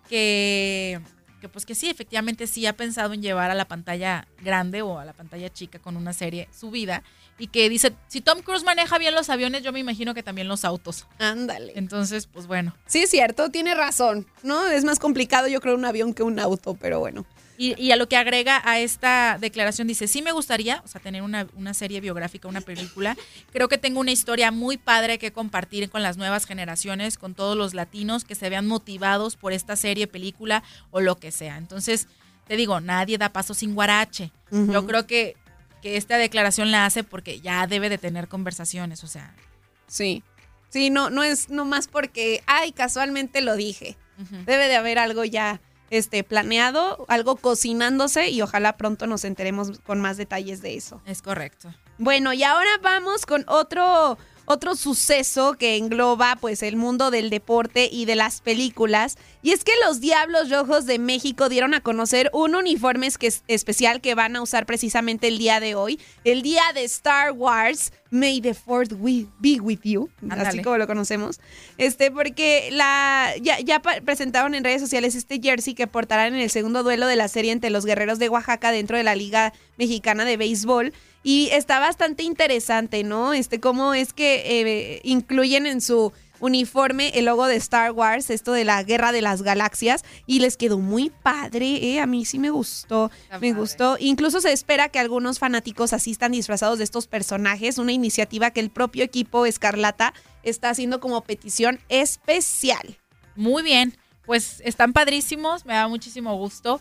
que pues que sí, efectivamente sí ha pensado en llevar a la pantalla grande o a la pantalla chica con una serie su vida, y que dice, si Tom Cruise maneja bien los aviones, yo me imagino que también los autos. Ándale. Entonces, pues bueno. Sí, es cierto, tiene razón, ¿no? Es más complicado, yo creo, un avión que un auto, pero bueno. Y a lo que agrega a esta declaración, dice, sí me gustaría, o sea, tener una serie biográfica, una película. Creo que tengo una historia muy padre que compartir con las nuevas generaciones, con todos los latinos que se vean motivados por esta serie, película o lo que sea. Entonces, te digo, nadie da paso sin guarache. Yo creo que esta declaración la hace porque ya debe de tener conversaciones, o sea. Sí, no es nomás porque, casualmente lo dije. Debe de haber algo ya planeado, algo cocinándose, y ojalá pronto nos enteremos con más detalles de eso. Es correcto. Bueno, y ahora vamos con otro suceso que engloba pues el mundo del deporte y de las películas, y es que los Diablos Rojos de México dieron a conocer un uniforme especial que van a usar precisamente el día de hoy, el día de Star Wars. May the Fourth be with you. Ándale. Así como lo conocemos. Porque ya presentaron en redes sociales este jersey que portarán en el segundo duelo de la serie entre los Guerreros de Oaxaca dentro de la Liga Mexicana de Béisbol. Y está bastante interesante, ¿no? Cómo es que incluyen en su uniforme el logo de Star Wars, esto de la Guerra de las Galaxias, y les quedó muy padre, a mí sí me gustó, gustó. Incluso se espera que algunos fanáticos asistan disfrazados de estos personajes, una iniciativa que el propio equipo Escarlata está haciendo como petición especial. Muy bien, pues están padrísimos, me da muchísimo gusto,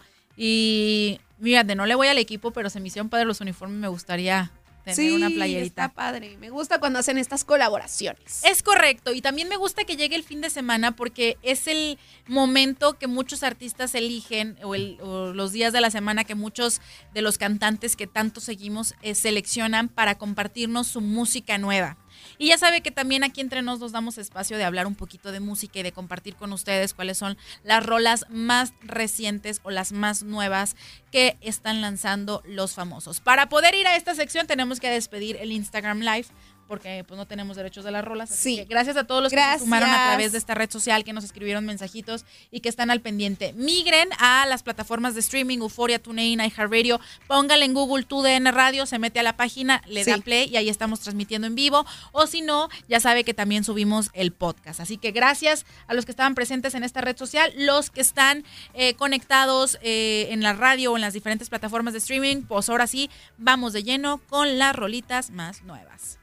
y fíjate, no le voy al equipo, pero se me hicieron padres los uniformes, me gustaría tener una playerita. Está padre. Me gusta cuando hacen estas colaboraciones. Es correcto. Y también me gusta que llegue el fin de semana porque es el momento que muchos artistas eligen o los días de la semana que muchos de los cantantes que tanto seguimos seleccionan para compartirnos su música nueva. Y ya sabe que también aquí entre nos damos espacio de hablar un poquito de música y de compartir con ustedes cuáles son las rolas más recientes o las más nuevas que están lanzando los famosos. Para poder ir a esta sección tenemos que despedir el Instagram Live porque pues no tenemos derechos de las rolas. Así que gracias a todos los que se sumaron a través de esta red social, que nos escribieron mensajitos y que están al pendiente. Migren a las plataformas de streaming, Euforia, TuneIn, iHeartRadio, póngale en Google TUDN Radio, se mete a la página, le da play y ahí estamos transmitiendo en vivo. O si no, ya sabe que también subimos el podcast. Así que gracias a los que estaban presentes en esta red social, los que están conectados en la radio o en las diferentes plataformas de streaming, pues ahora sí, vamos de lleno con las rolitas más nuevas.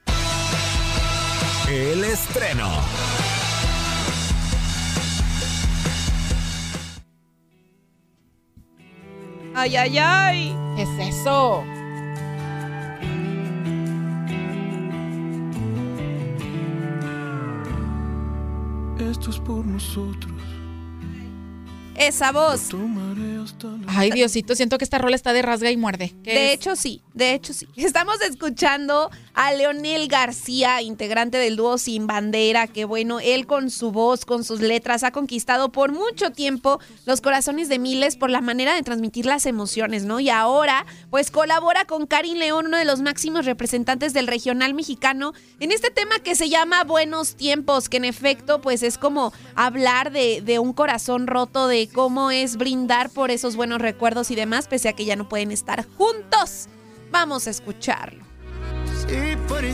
El estreno. ¡Ay, ay, ay! ¿Qué es eso? Esto es por nosotros. Esa voz. Ay, Diosito, siento que esta rola está de rasga y muerde. De hecho, sí. Estamos escuchando a Leonel García, integrante del dúo Sin Bandera, que bueno, él con su voz, con sus letras, ha conquistado por mucho tiempo los corazones de miles por la manera de transmitir las emociones, ¿no? Y ahora, pues colabora con Karin León, uno de los máximos representantes del regional mexicano, en este tema que se llama Buenos Tiempos, que en efecto, pues es como hablar de un corazón roto, de cómo es brindar por esos buenos recuerdos y demás, pese a que ya no pueden estar juntos. Vamos a escucharlo. Sí, por ti,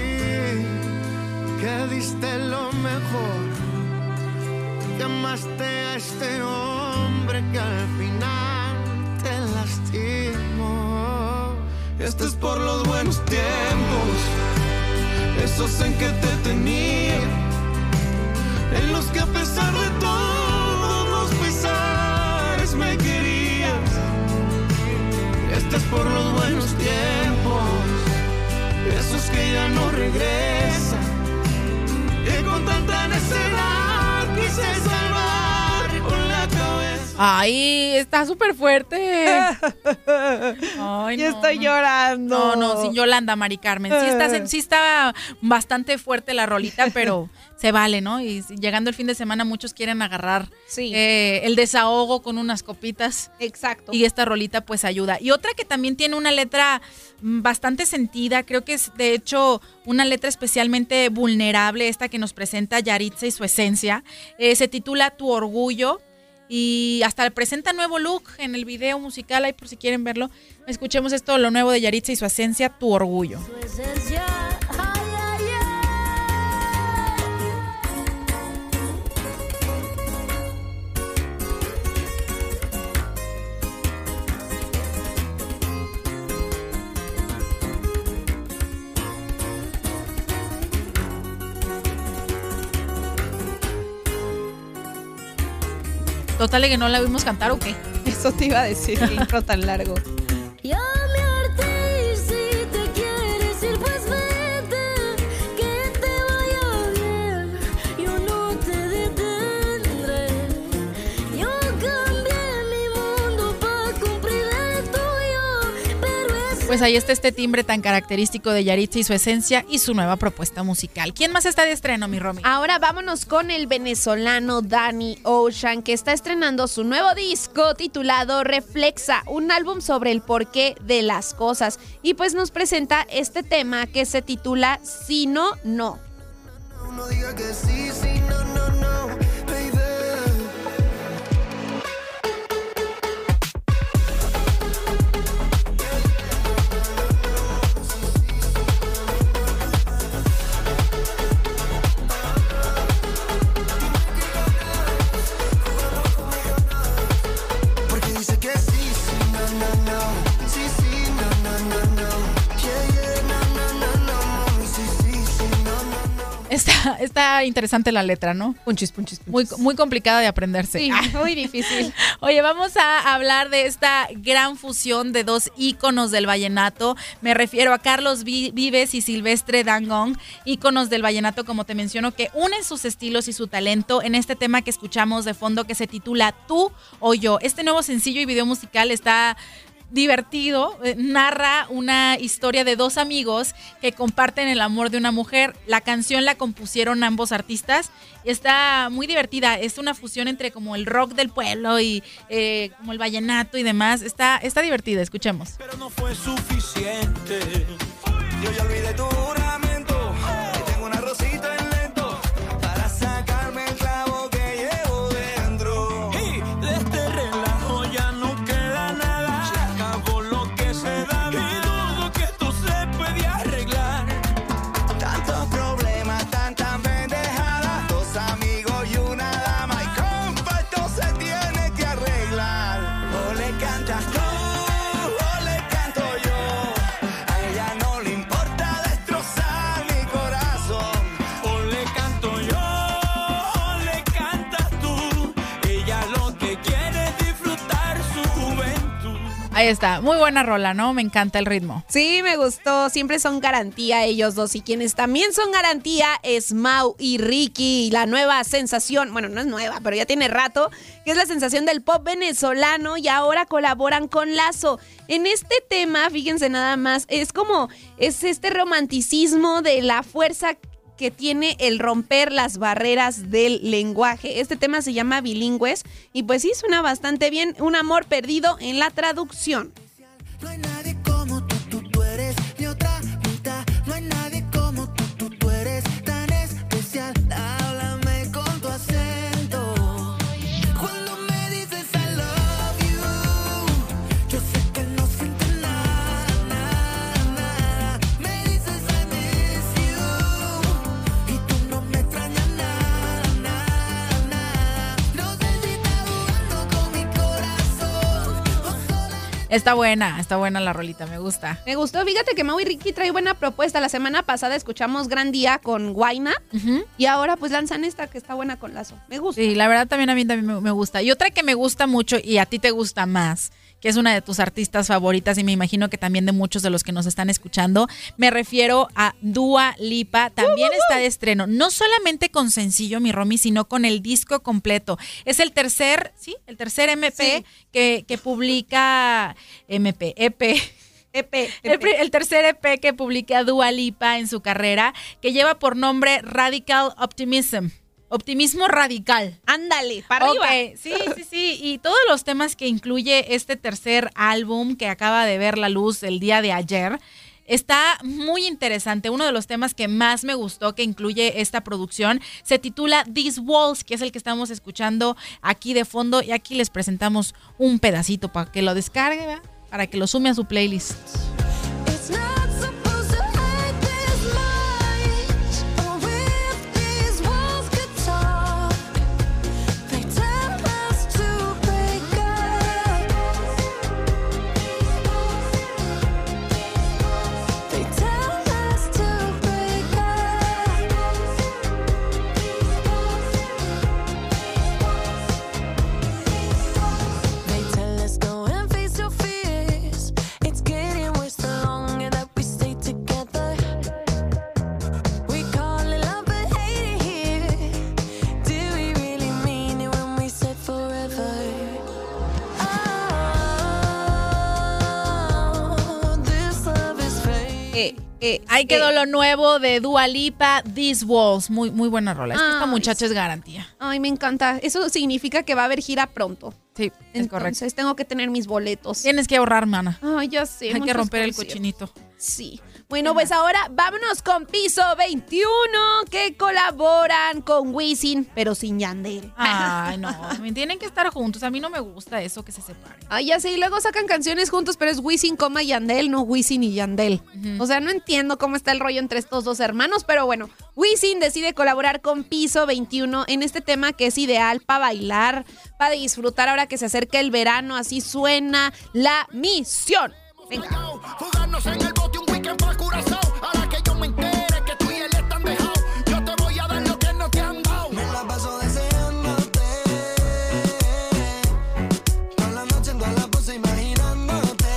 que diste lo mejor, que amaste a este hombre que al final te lastimó. Esto es por los buenos tiempos, esos en que te tenía, en los que a pesar de todos los pesares me querías. Esto es por los buenos tiempos. ya no regresa. Y con tanta necedad quise salvar con la cabeza. Ay, está súper fuerte. Ay, Yo estoy llorando. No, sin Yolanda, Mari Carmen. Sí está bastante fuerte la rolita, pero se vale, ¿no? Y llegando el fin de semana muchos quieren agarrar el desahogo con unas copitas. Exacto. Y esta rolita pues ayuda. Y otra que también tiene una letra bastante sentida, creo que es de hecho una letra especialmente vulnerable, esta que nos presenta Yaritza y su esencia. Se titula Tu Orgullo. Y hasta presenta nuevo look en el video musical, ahí por si quieren verlo. Escuchemos esto, lo nuevo de Yaritza y su esencia, Tu Orgullo. Total de que no la vimos cantar o qué. Eso te iba a decir, qué intro tan largo. Ya me harté y si te quieres ir pues vete, que te vaya bien, yo no te detendré. Yo cambié mi mundo para cumplir el tuyo, pero es... Pues ahí está este timbre tan característico de Yaritza y su esencia y su nueva propuesta musical. ¿Quién más está de estreno, mi Romy? Ahora vámonos con el venezolano Danny Ocean, que está estrenando su nuevo disco titulado Reflexa, un álbum sobre el porqué de las cosas. Y pues nos presenta este tema que se titula Si no, no. No diga que sí, sí, no, no, no, baby. Porque dice que sí, sí, no, no, no. Sí, sí, no, no, no, no. Yeah, yeah, no, no, no, no, mami. Sí, sí, sí, no, no, no. Está interesante la letra, ¿no? Punchis. Muy complicada de aprenderse. Sí, muy difícil. Oye, vamos a hablar de esta gran fusión de dos íconos del vallenato. Me refiero a Carlos Vives y Silvestre Dangond, íconos del vallenato, como te menciono, que unen sus estilos y su talento en este tema que escuchamos de fondo que se titula Tú o Yo. Este nuevo sencillo y video musical está divertido, narra una historia de dos amigos que comparten el amor de una mujer. La canción la compusieron ambos artistas y está muy divertida. Es una fusión entre como el rock del pueblo y como el vallenato y demás. Está divertida, escuchemos. Pero no fue suficiente. Yo ya olvidé tu juramento. Y tengo una rosita en lento para sacarme el clavo que llevo dentro. Y de este relajo ya no queda nada. Se acabó lo que se daba. Y dudo que esto se puede arreglar. Tantos problemas, tantas pendejadas. Dos amigos y una dama. Y compa, esto se tiene que arreglar. O le cantas tú, o le canto yo. A ella no le importa destrozar mi corazón. O le canto yo, o le cantas tú. Ella lo que quiere es disfrutar su juventud. Ahí está, muy buena rola, ¿no? Me encanta el ritmo. Sí, me gustó. Siempre son garantía ellos dos. Y quienes también son garantía es Mau y Ricky. La nueva sensación, bueno, no es nueva, pero ya tiene rato, que es la sensación del pop venezolano y ahora colaboran con Lazo. En este tema, fíjense nada más, es este romanticismo de la fuerza que tiene el romper las barreras del lenguaje. Este tema se llama Bilingües y pues sí, suena bastante bien. Un amor perdido en la traducción. No hay nadie como tú eres mi otra mitad. No hay nadie como tú eres tan especial. Háblame con tu acento. Cuando me dices I love you, yo sé que no sientes nada. Me dices I miss you y tú no me extrañas nada. No sé si estás jugando con mi corazón. Está buena la rolita, me gusta. Me gustó, fíjate que Mau y Ricky trae buena propuesta. La semana pasada escuchamos Gran Día con Guayna y ahora pues lanzan esta que está buena con Lazo. Me gusta. Sí, la verdad también a mí me gusta. Y otra que me gusta mucho y a ti te gusta más, que es una de tus artistas favoritas y me imagino que también de muchos de los que nos están escuchando. Me refiero a Dua Lipa, también está de estreno, no solamente con sencillo, mi Romy, sino con el disco completo. Es el tercer MP que publica el tercer EP que publica Dua Lipa en su carrera, que lleva por nombre Radical Optimism. Optimismo radical. Ándale, para arriba. Sí. Y todos los temas que incluye este tercer álbum que acaba de ver la luz el día de ayer, está muy interesante. Uno de los temas que más me gustó que incluye esta producción se titula These Walls, que es el que estamos escuchando aquí de fondo. Y aquí les presentamos un pedacito para que lo descargue, ¿verdad? Para que lo sume a su playlist. Ahí quedó lo nuevo de Dua Lipa, These Walls. Muy, muy buena rola. Esta muchacha es garantía. Ay, me encanta. Eso significa que va a haber gira pronto. Sí, es correcto. Entonces tengo que tener mis boletos. Tienes que ahorrar, mana. Ay, ya sé. Hay que romper el cochinito. Sí. Bueno, pues ahora vámonos con Piso 21, que colaboran con Wisin, pero sin Yandel. Ay, no, tienen que estar juntos. A mí no me gusta eso, que se separen. Ay, ya sé, y luego sacan canciones juntos, pero es Wisin, Yandel, no Wisin y Yandel. O sea, no entiendo cómo está el rollo entre estos dos hermanos, pero bueno, Wisin decide colaborar con Piso 21 en este tema que es ideal para bailar, para disfrutar ahora que se acerca el verano. Así suena La Misión. Venga. Fugarnos en el bote un weekend pa' Curazao. Ahora que yo me entere que tú y él están dejados, yo te voy a dar lo que no te han dado. Me la paso deseándote, toda la noche en toda la pose imaginándote.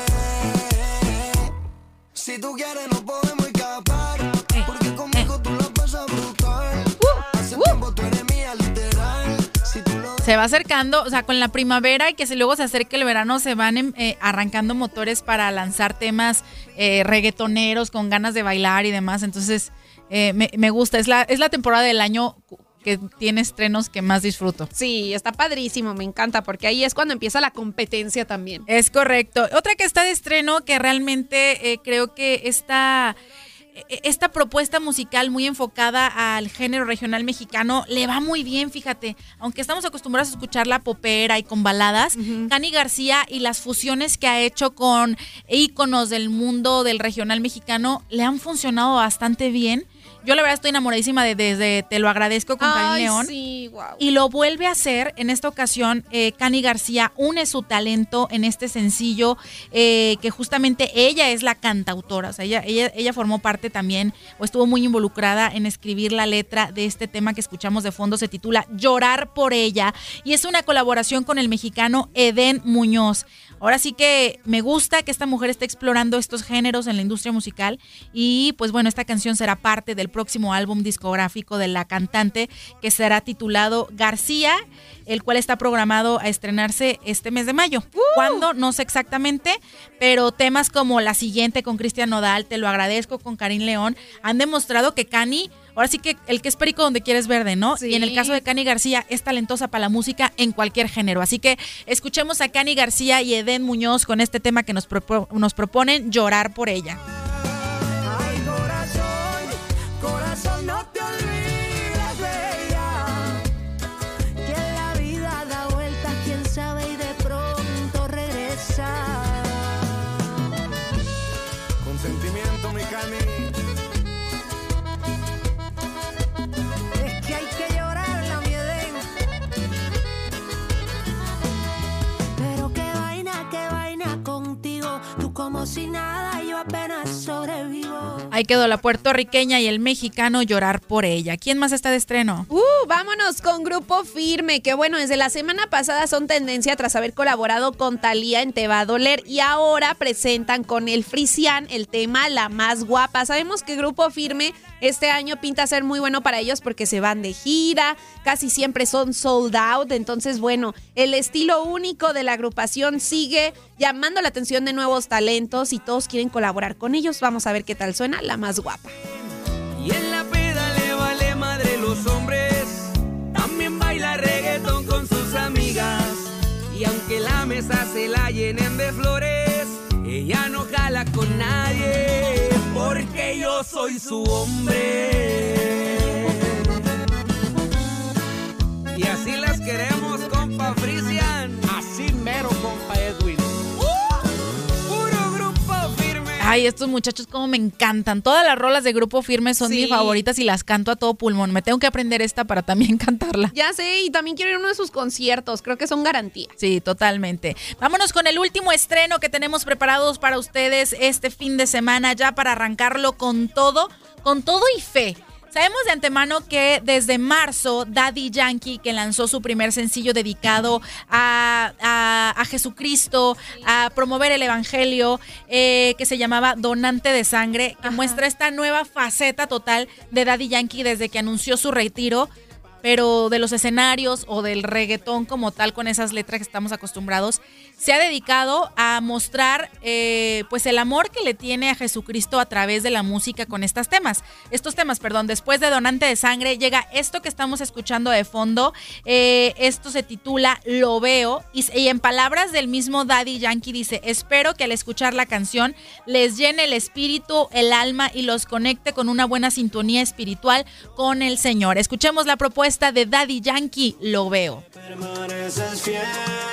Si tú quieres no podemos escapar, porque conmigo tú la pasas brutal. Hace tiempo tú eres mía literal. Si tú lo se va acercando, o sea, con la primavera y que luego se acerque el verano, se van arrancando motores para lanzar temas reggaetoneros con ganas de bailar y demás. Entonces, me gusta. Es la temporada del año que tiene estrenos que más disfruto. Sí, está padrísimo, me encanta, porque ahí es cuando empieza la competencia también. Es correcto. Otra que está de estreno, que realmente creo que esta propuesta musical muy enfocada al género regional mexicano le va muy bien, fíjate. Aunque estamos acostumbrados a escucharla popera y con baladas, Cani García y las fusiones que ha hecho con íconos del mundo del regional mexicano le han funcionado bastante bien. Yo la verdad estoy enamoradísima de Te lo agradezco con Karin León. Sí, wow. Y lo vuelve a hacer en esta ocasión. Cani García une su talento en este sencillo, que justamente ella es la cantautora. O sea, ella formó parte también, o estuvo muy involucrada en escribir la letra de este tema que escuchamos de fondo. Se titula Llorar por ella y es una colaboración con el mexicano Edén Muñoz. Ahora sí que me gusta que esta mujer esté explorando estos géneros en la industria musical y pues bueno, esta canción será parte del próximo álbum discográfico de la cantante, que será titulado García, el cual está programado a estrenarse este mes de mayo. ¿Cuándo? No sé exactamente, pero temas como la siguiente con Cristian Nodal, Te lo agradezco con Karin León, han demostrado que Cani, ahora sí que el que es perico donde quieres verde, ¿no? Sí. Y en el caso de Cani García es talentosa para la música en cualquier género. Así que escuchemos a Cani García y Edén Muñoz con este tema que nos proponen, Llorar por ella. Ay, corazón, no te olvides de ella, que la vida da vueltas, quién sabe, y de pronto regresa. Con sentimiento, mi Cani. Es que hay que llorarla, mi Edén. Pero qué vaina contigo, tú como si nada, yo apenas sobrevivo. Ahí quedó la puertorriqueña y el mexicano llorar por ella. ¿Quién más está de estreno? Vámonos con Grupo Firme, que bueno, desde la semana pasada son tendencia tras haber colaborado con Thalía en Te va a doler y ahora presentan con el Frisian el tema La Más Guapa. Sabemos que Grupo Firme este año pinta ser muy bueno para ellos porque se van de gira, casi siempre son sold out, entonces bueno, el estilo único de la agrupación sigue llamando la atención de nuevos talentos y todos quieren colaborar con ellos. Vamos a ver qué tal suena La Más Guapa. Y en la peda le vale madre los hombres, también baila reggaetón con sus amigas. Y aunque la mesa se la llenen de flores, ella no jala con nadie, porque yo soy su hombre. Y así las queremos, compa Frisian. Así mero, compa Edwin. Puro Grupo Firme. Ay, estos muchachos como me encantan. Todas las rolas de Grupo Firme son mis favoritas y las canto a todo pulmón. Me tengo que aprender esta para también cantarla. Ya sé, y también quiero ir a uno de sus conciertos. Creo que son garantía. Sí, totalmente. Vámonos con el último estreno que tenemos preparados para ustedes este fin de semana, ya para arrancarlo con todo y fe. Sabemos de antemano que desde marzo Daddy Yankee, que lanzó su primer sencillo dedicado a Jesucristo, a promover el evangelio, que se llamaba Donante de Sangre, que muestra esta nueva faceta total de Daddy Yankee desde que anunció su retiro, pero de los escenarios o del reggaetón como tal, con esas letras que estamos acostumbrados, se ha dedicado a mostrar pues el amor que le tiene a Jesucristo a través de la música con estos temas. Después de Donante de Sangre llega esto que estamos escuchando de fondo. Esto se titula Lo Veo y en palabras del mismo Daddy Yankee dice: espero que al escuchar la canción les llene el espíritu, el alma y los conecte con una buena sintonía espiritual con el Señor. Escuchemos la propuesta de Daddy Yankee, Lo Veo. Permaneces fiel,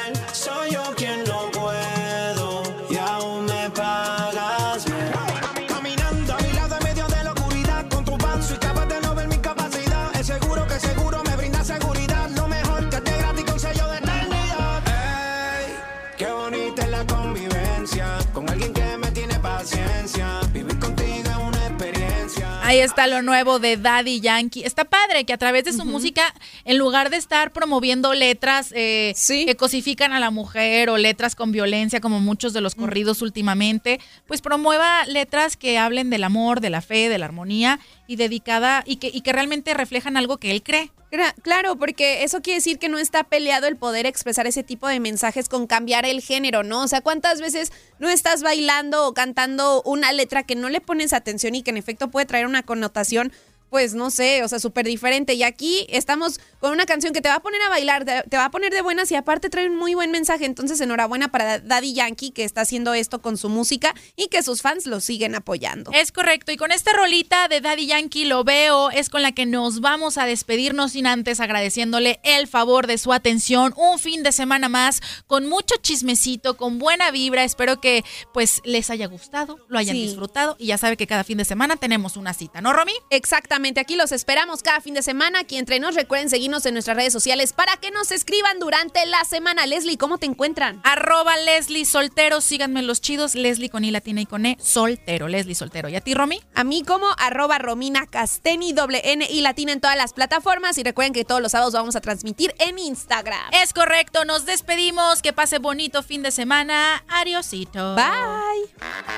soy yo quien no puedo y aún me pagas bien. Caminando a mi lado en medio de la oscuridad, con tu paso y capaz de no ver mi capacidad. Es seguro que seguro me brinda seguridad, lo mejor que te gratis con sello de eternidad. Ey, qué bonita es la convivencia con alguien que me tiene paciencia. Vivir contigo es una experiencia. Ahí está lo nuevo de Daddy Yankee. Está padre que a través de su música, en lugar de estar promoviendo letras que cosifican a la mujer o letras con violencia, como muchos de los corridos últimamente, pues promueva letras que hablen del amor, de la fe, de la armonía y dedicada y que realmente reflejan algo que él cree. Claro, porque eso quiere decir que no está peleado el poder expresar ese tipo de mensajes con cambiar el género, ¿no? O sea, ¿cuántas veces no estás bailando o cantando una letra que no le pones atención y que en efecto puede traer una connotación, pues no sé, o sea, súper diferente? Y aquí estamos con una canción que te va a poner a bailar, te va a poner de buenas y aparte trae un muy buen mensaje. Entonces, enhorabuena para Daddy Yankee, que está haciendo esto con su música y que sus fans lo siguen apoyando. Es correcto, y con esta rolita de Daddy Yankee, Lo Veo, es con la que nos vamos a despedirnos, sin antes agradeciéndole el favor de su atención. Un fin de semana más con mucho chismecito, con buena vibra. Espero que pues les haya gustado, lo hayan disfrutado, y ya sabe que cada fin de semana tenemos una cita, ¿no, Romy? Exactamente, aquí los esperamos cada fin de semana aquí entre nos. Recuerden seguirnos en nuestras redes sociales para que nos escriban durante la semana. Leslie, ¿cómo te encuentran? @Leslie Soltero, síganme los chidos, Leslie con I latina y con E, Soltero, Leslie Soltero. ¿Y a ti, Romy? A mí como @Romina Casteni, _N y latina en todas las plataformas. Y recuerden que todos los sábados vamos a transmitir en Instagram. Es correcto, nos despedimos, que pase bonito fin de semana. Adiosito. Bye.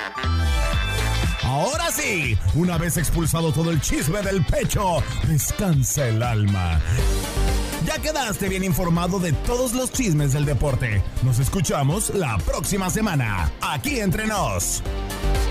Ahora sí, una vez expulsado todo el chisme del pecho, descansa el alma. Ya quedaste bien informado de todos los chismes del deporte. Nos escuchamos la próxima semana, aquí entre nos.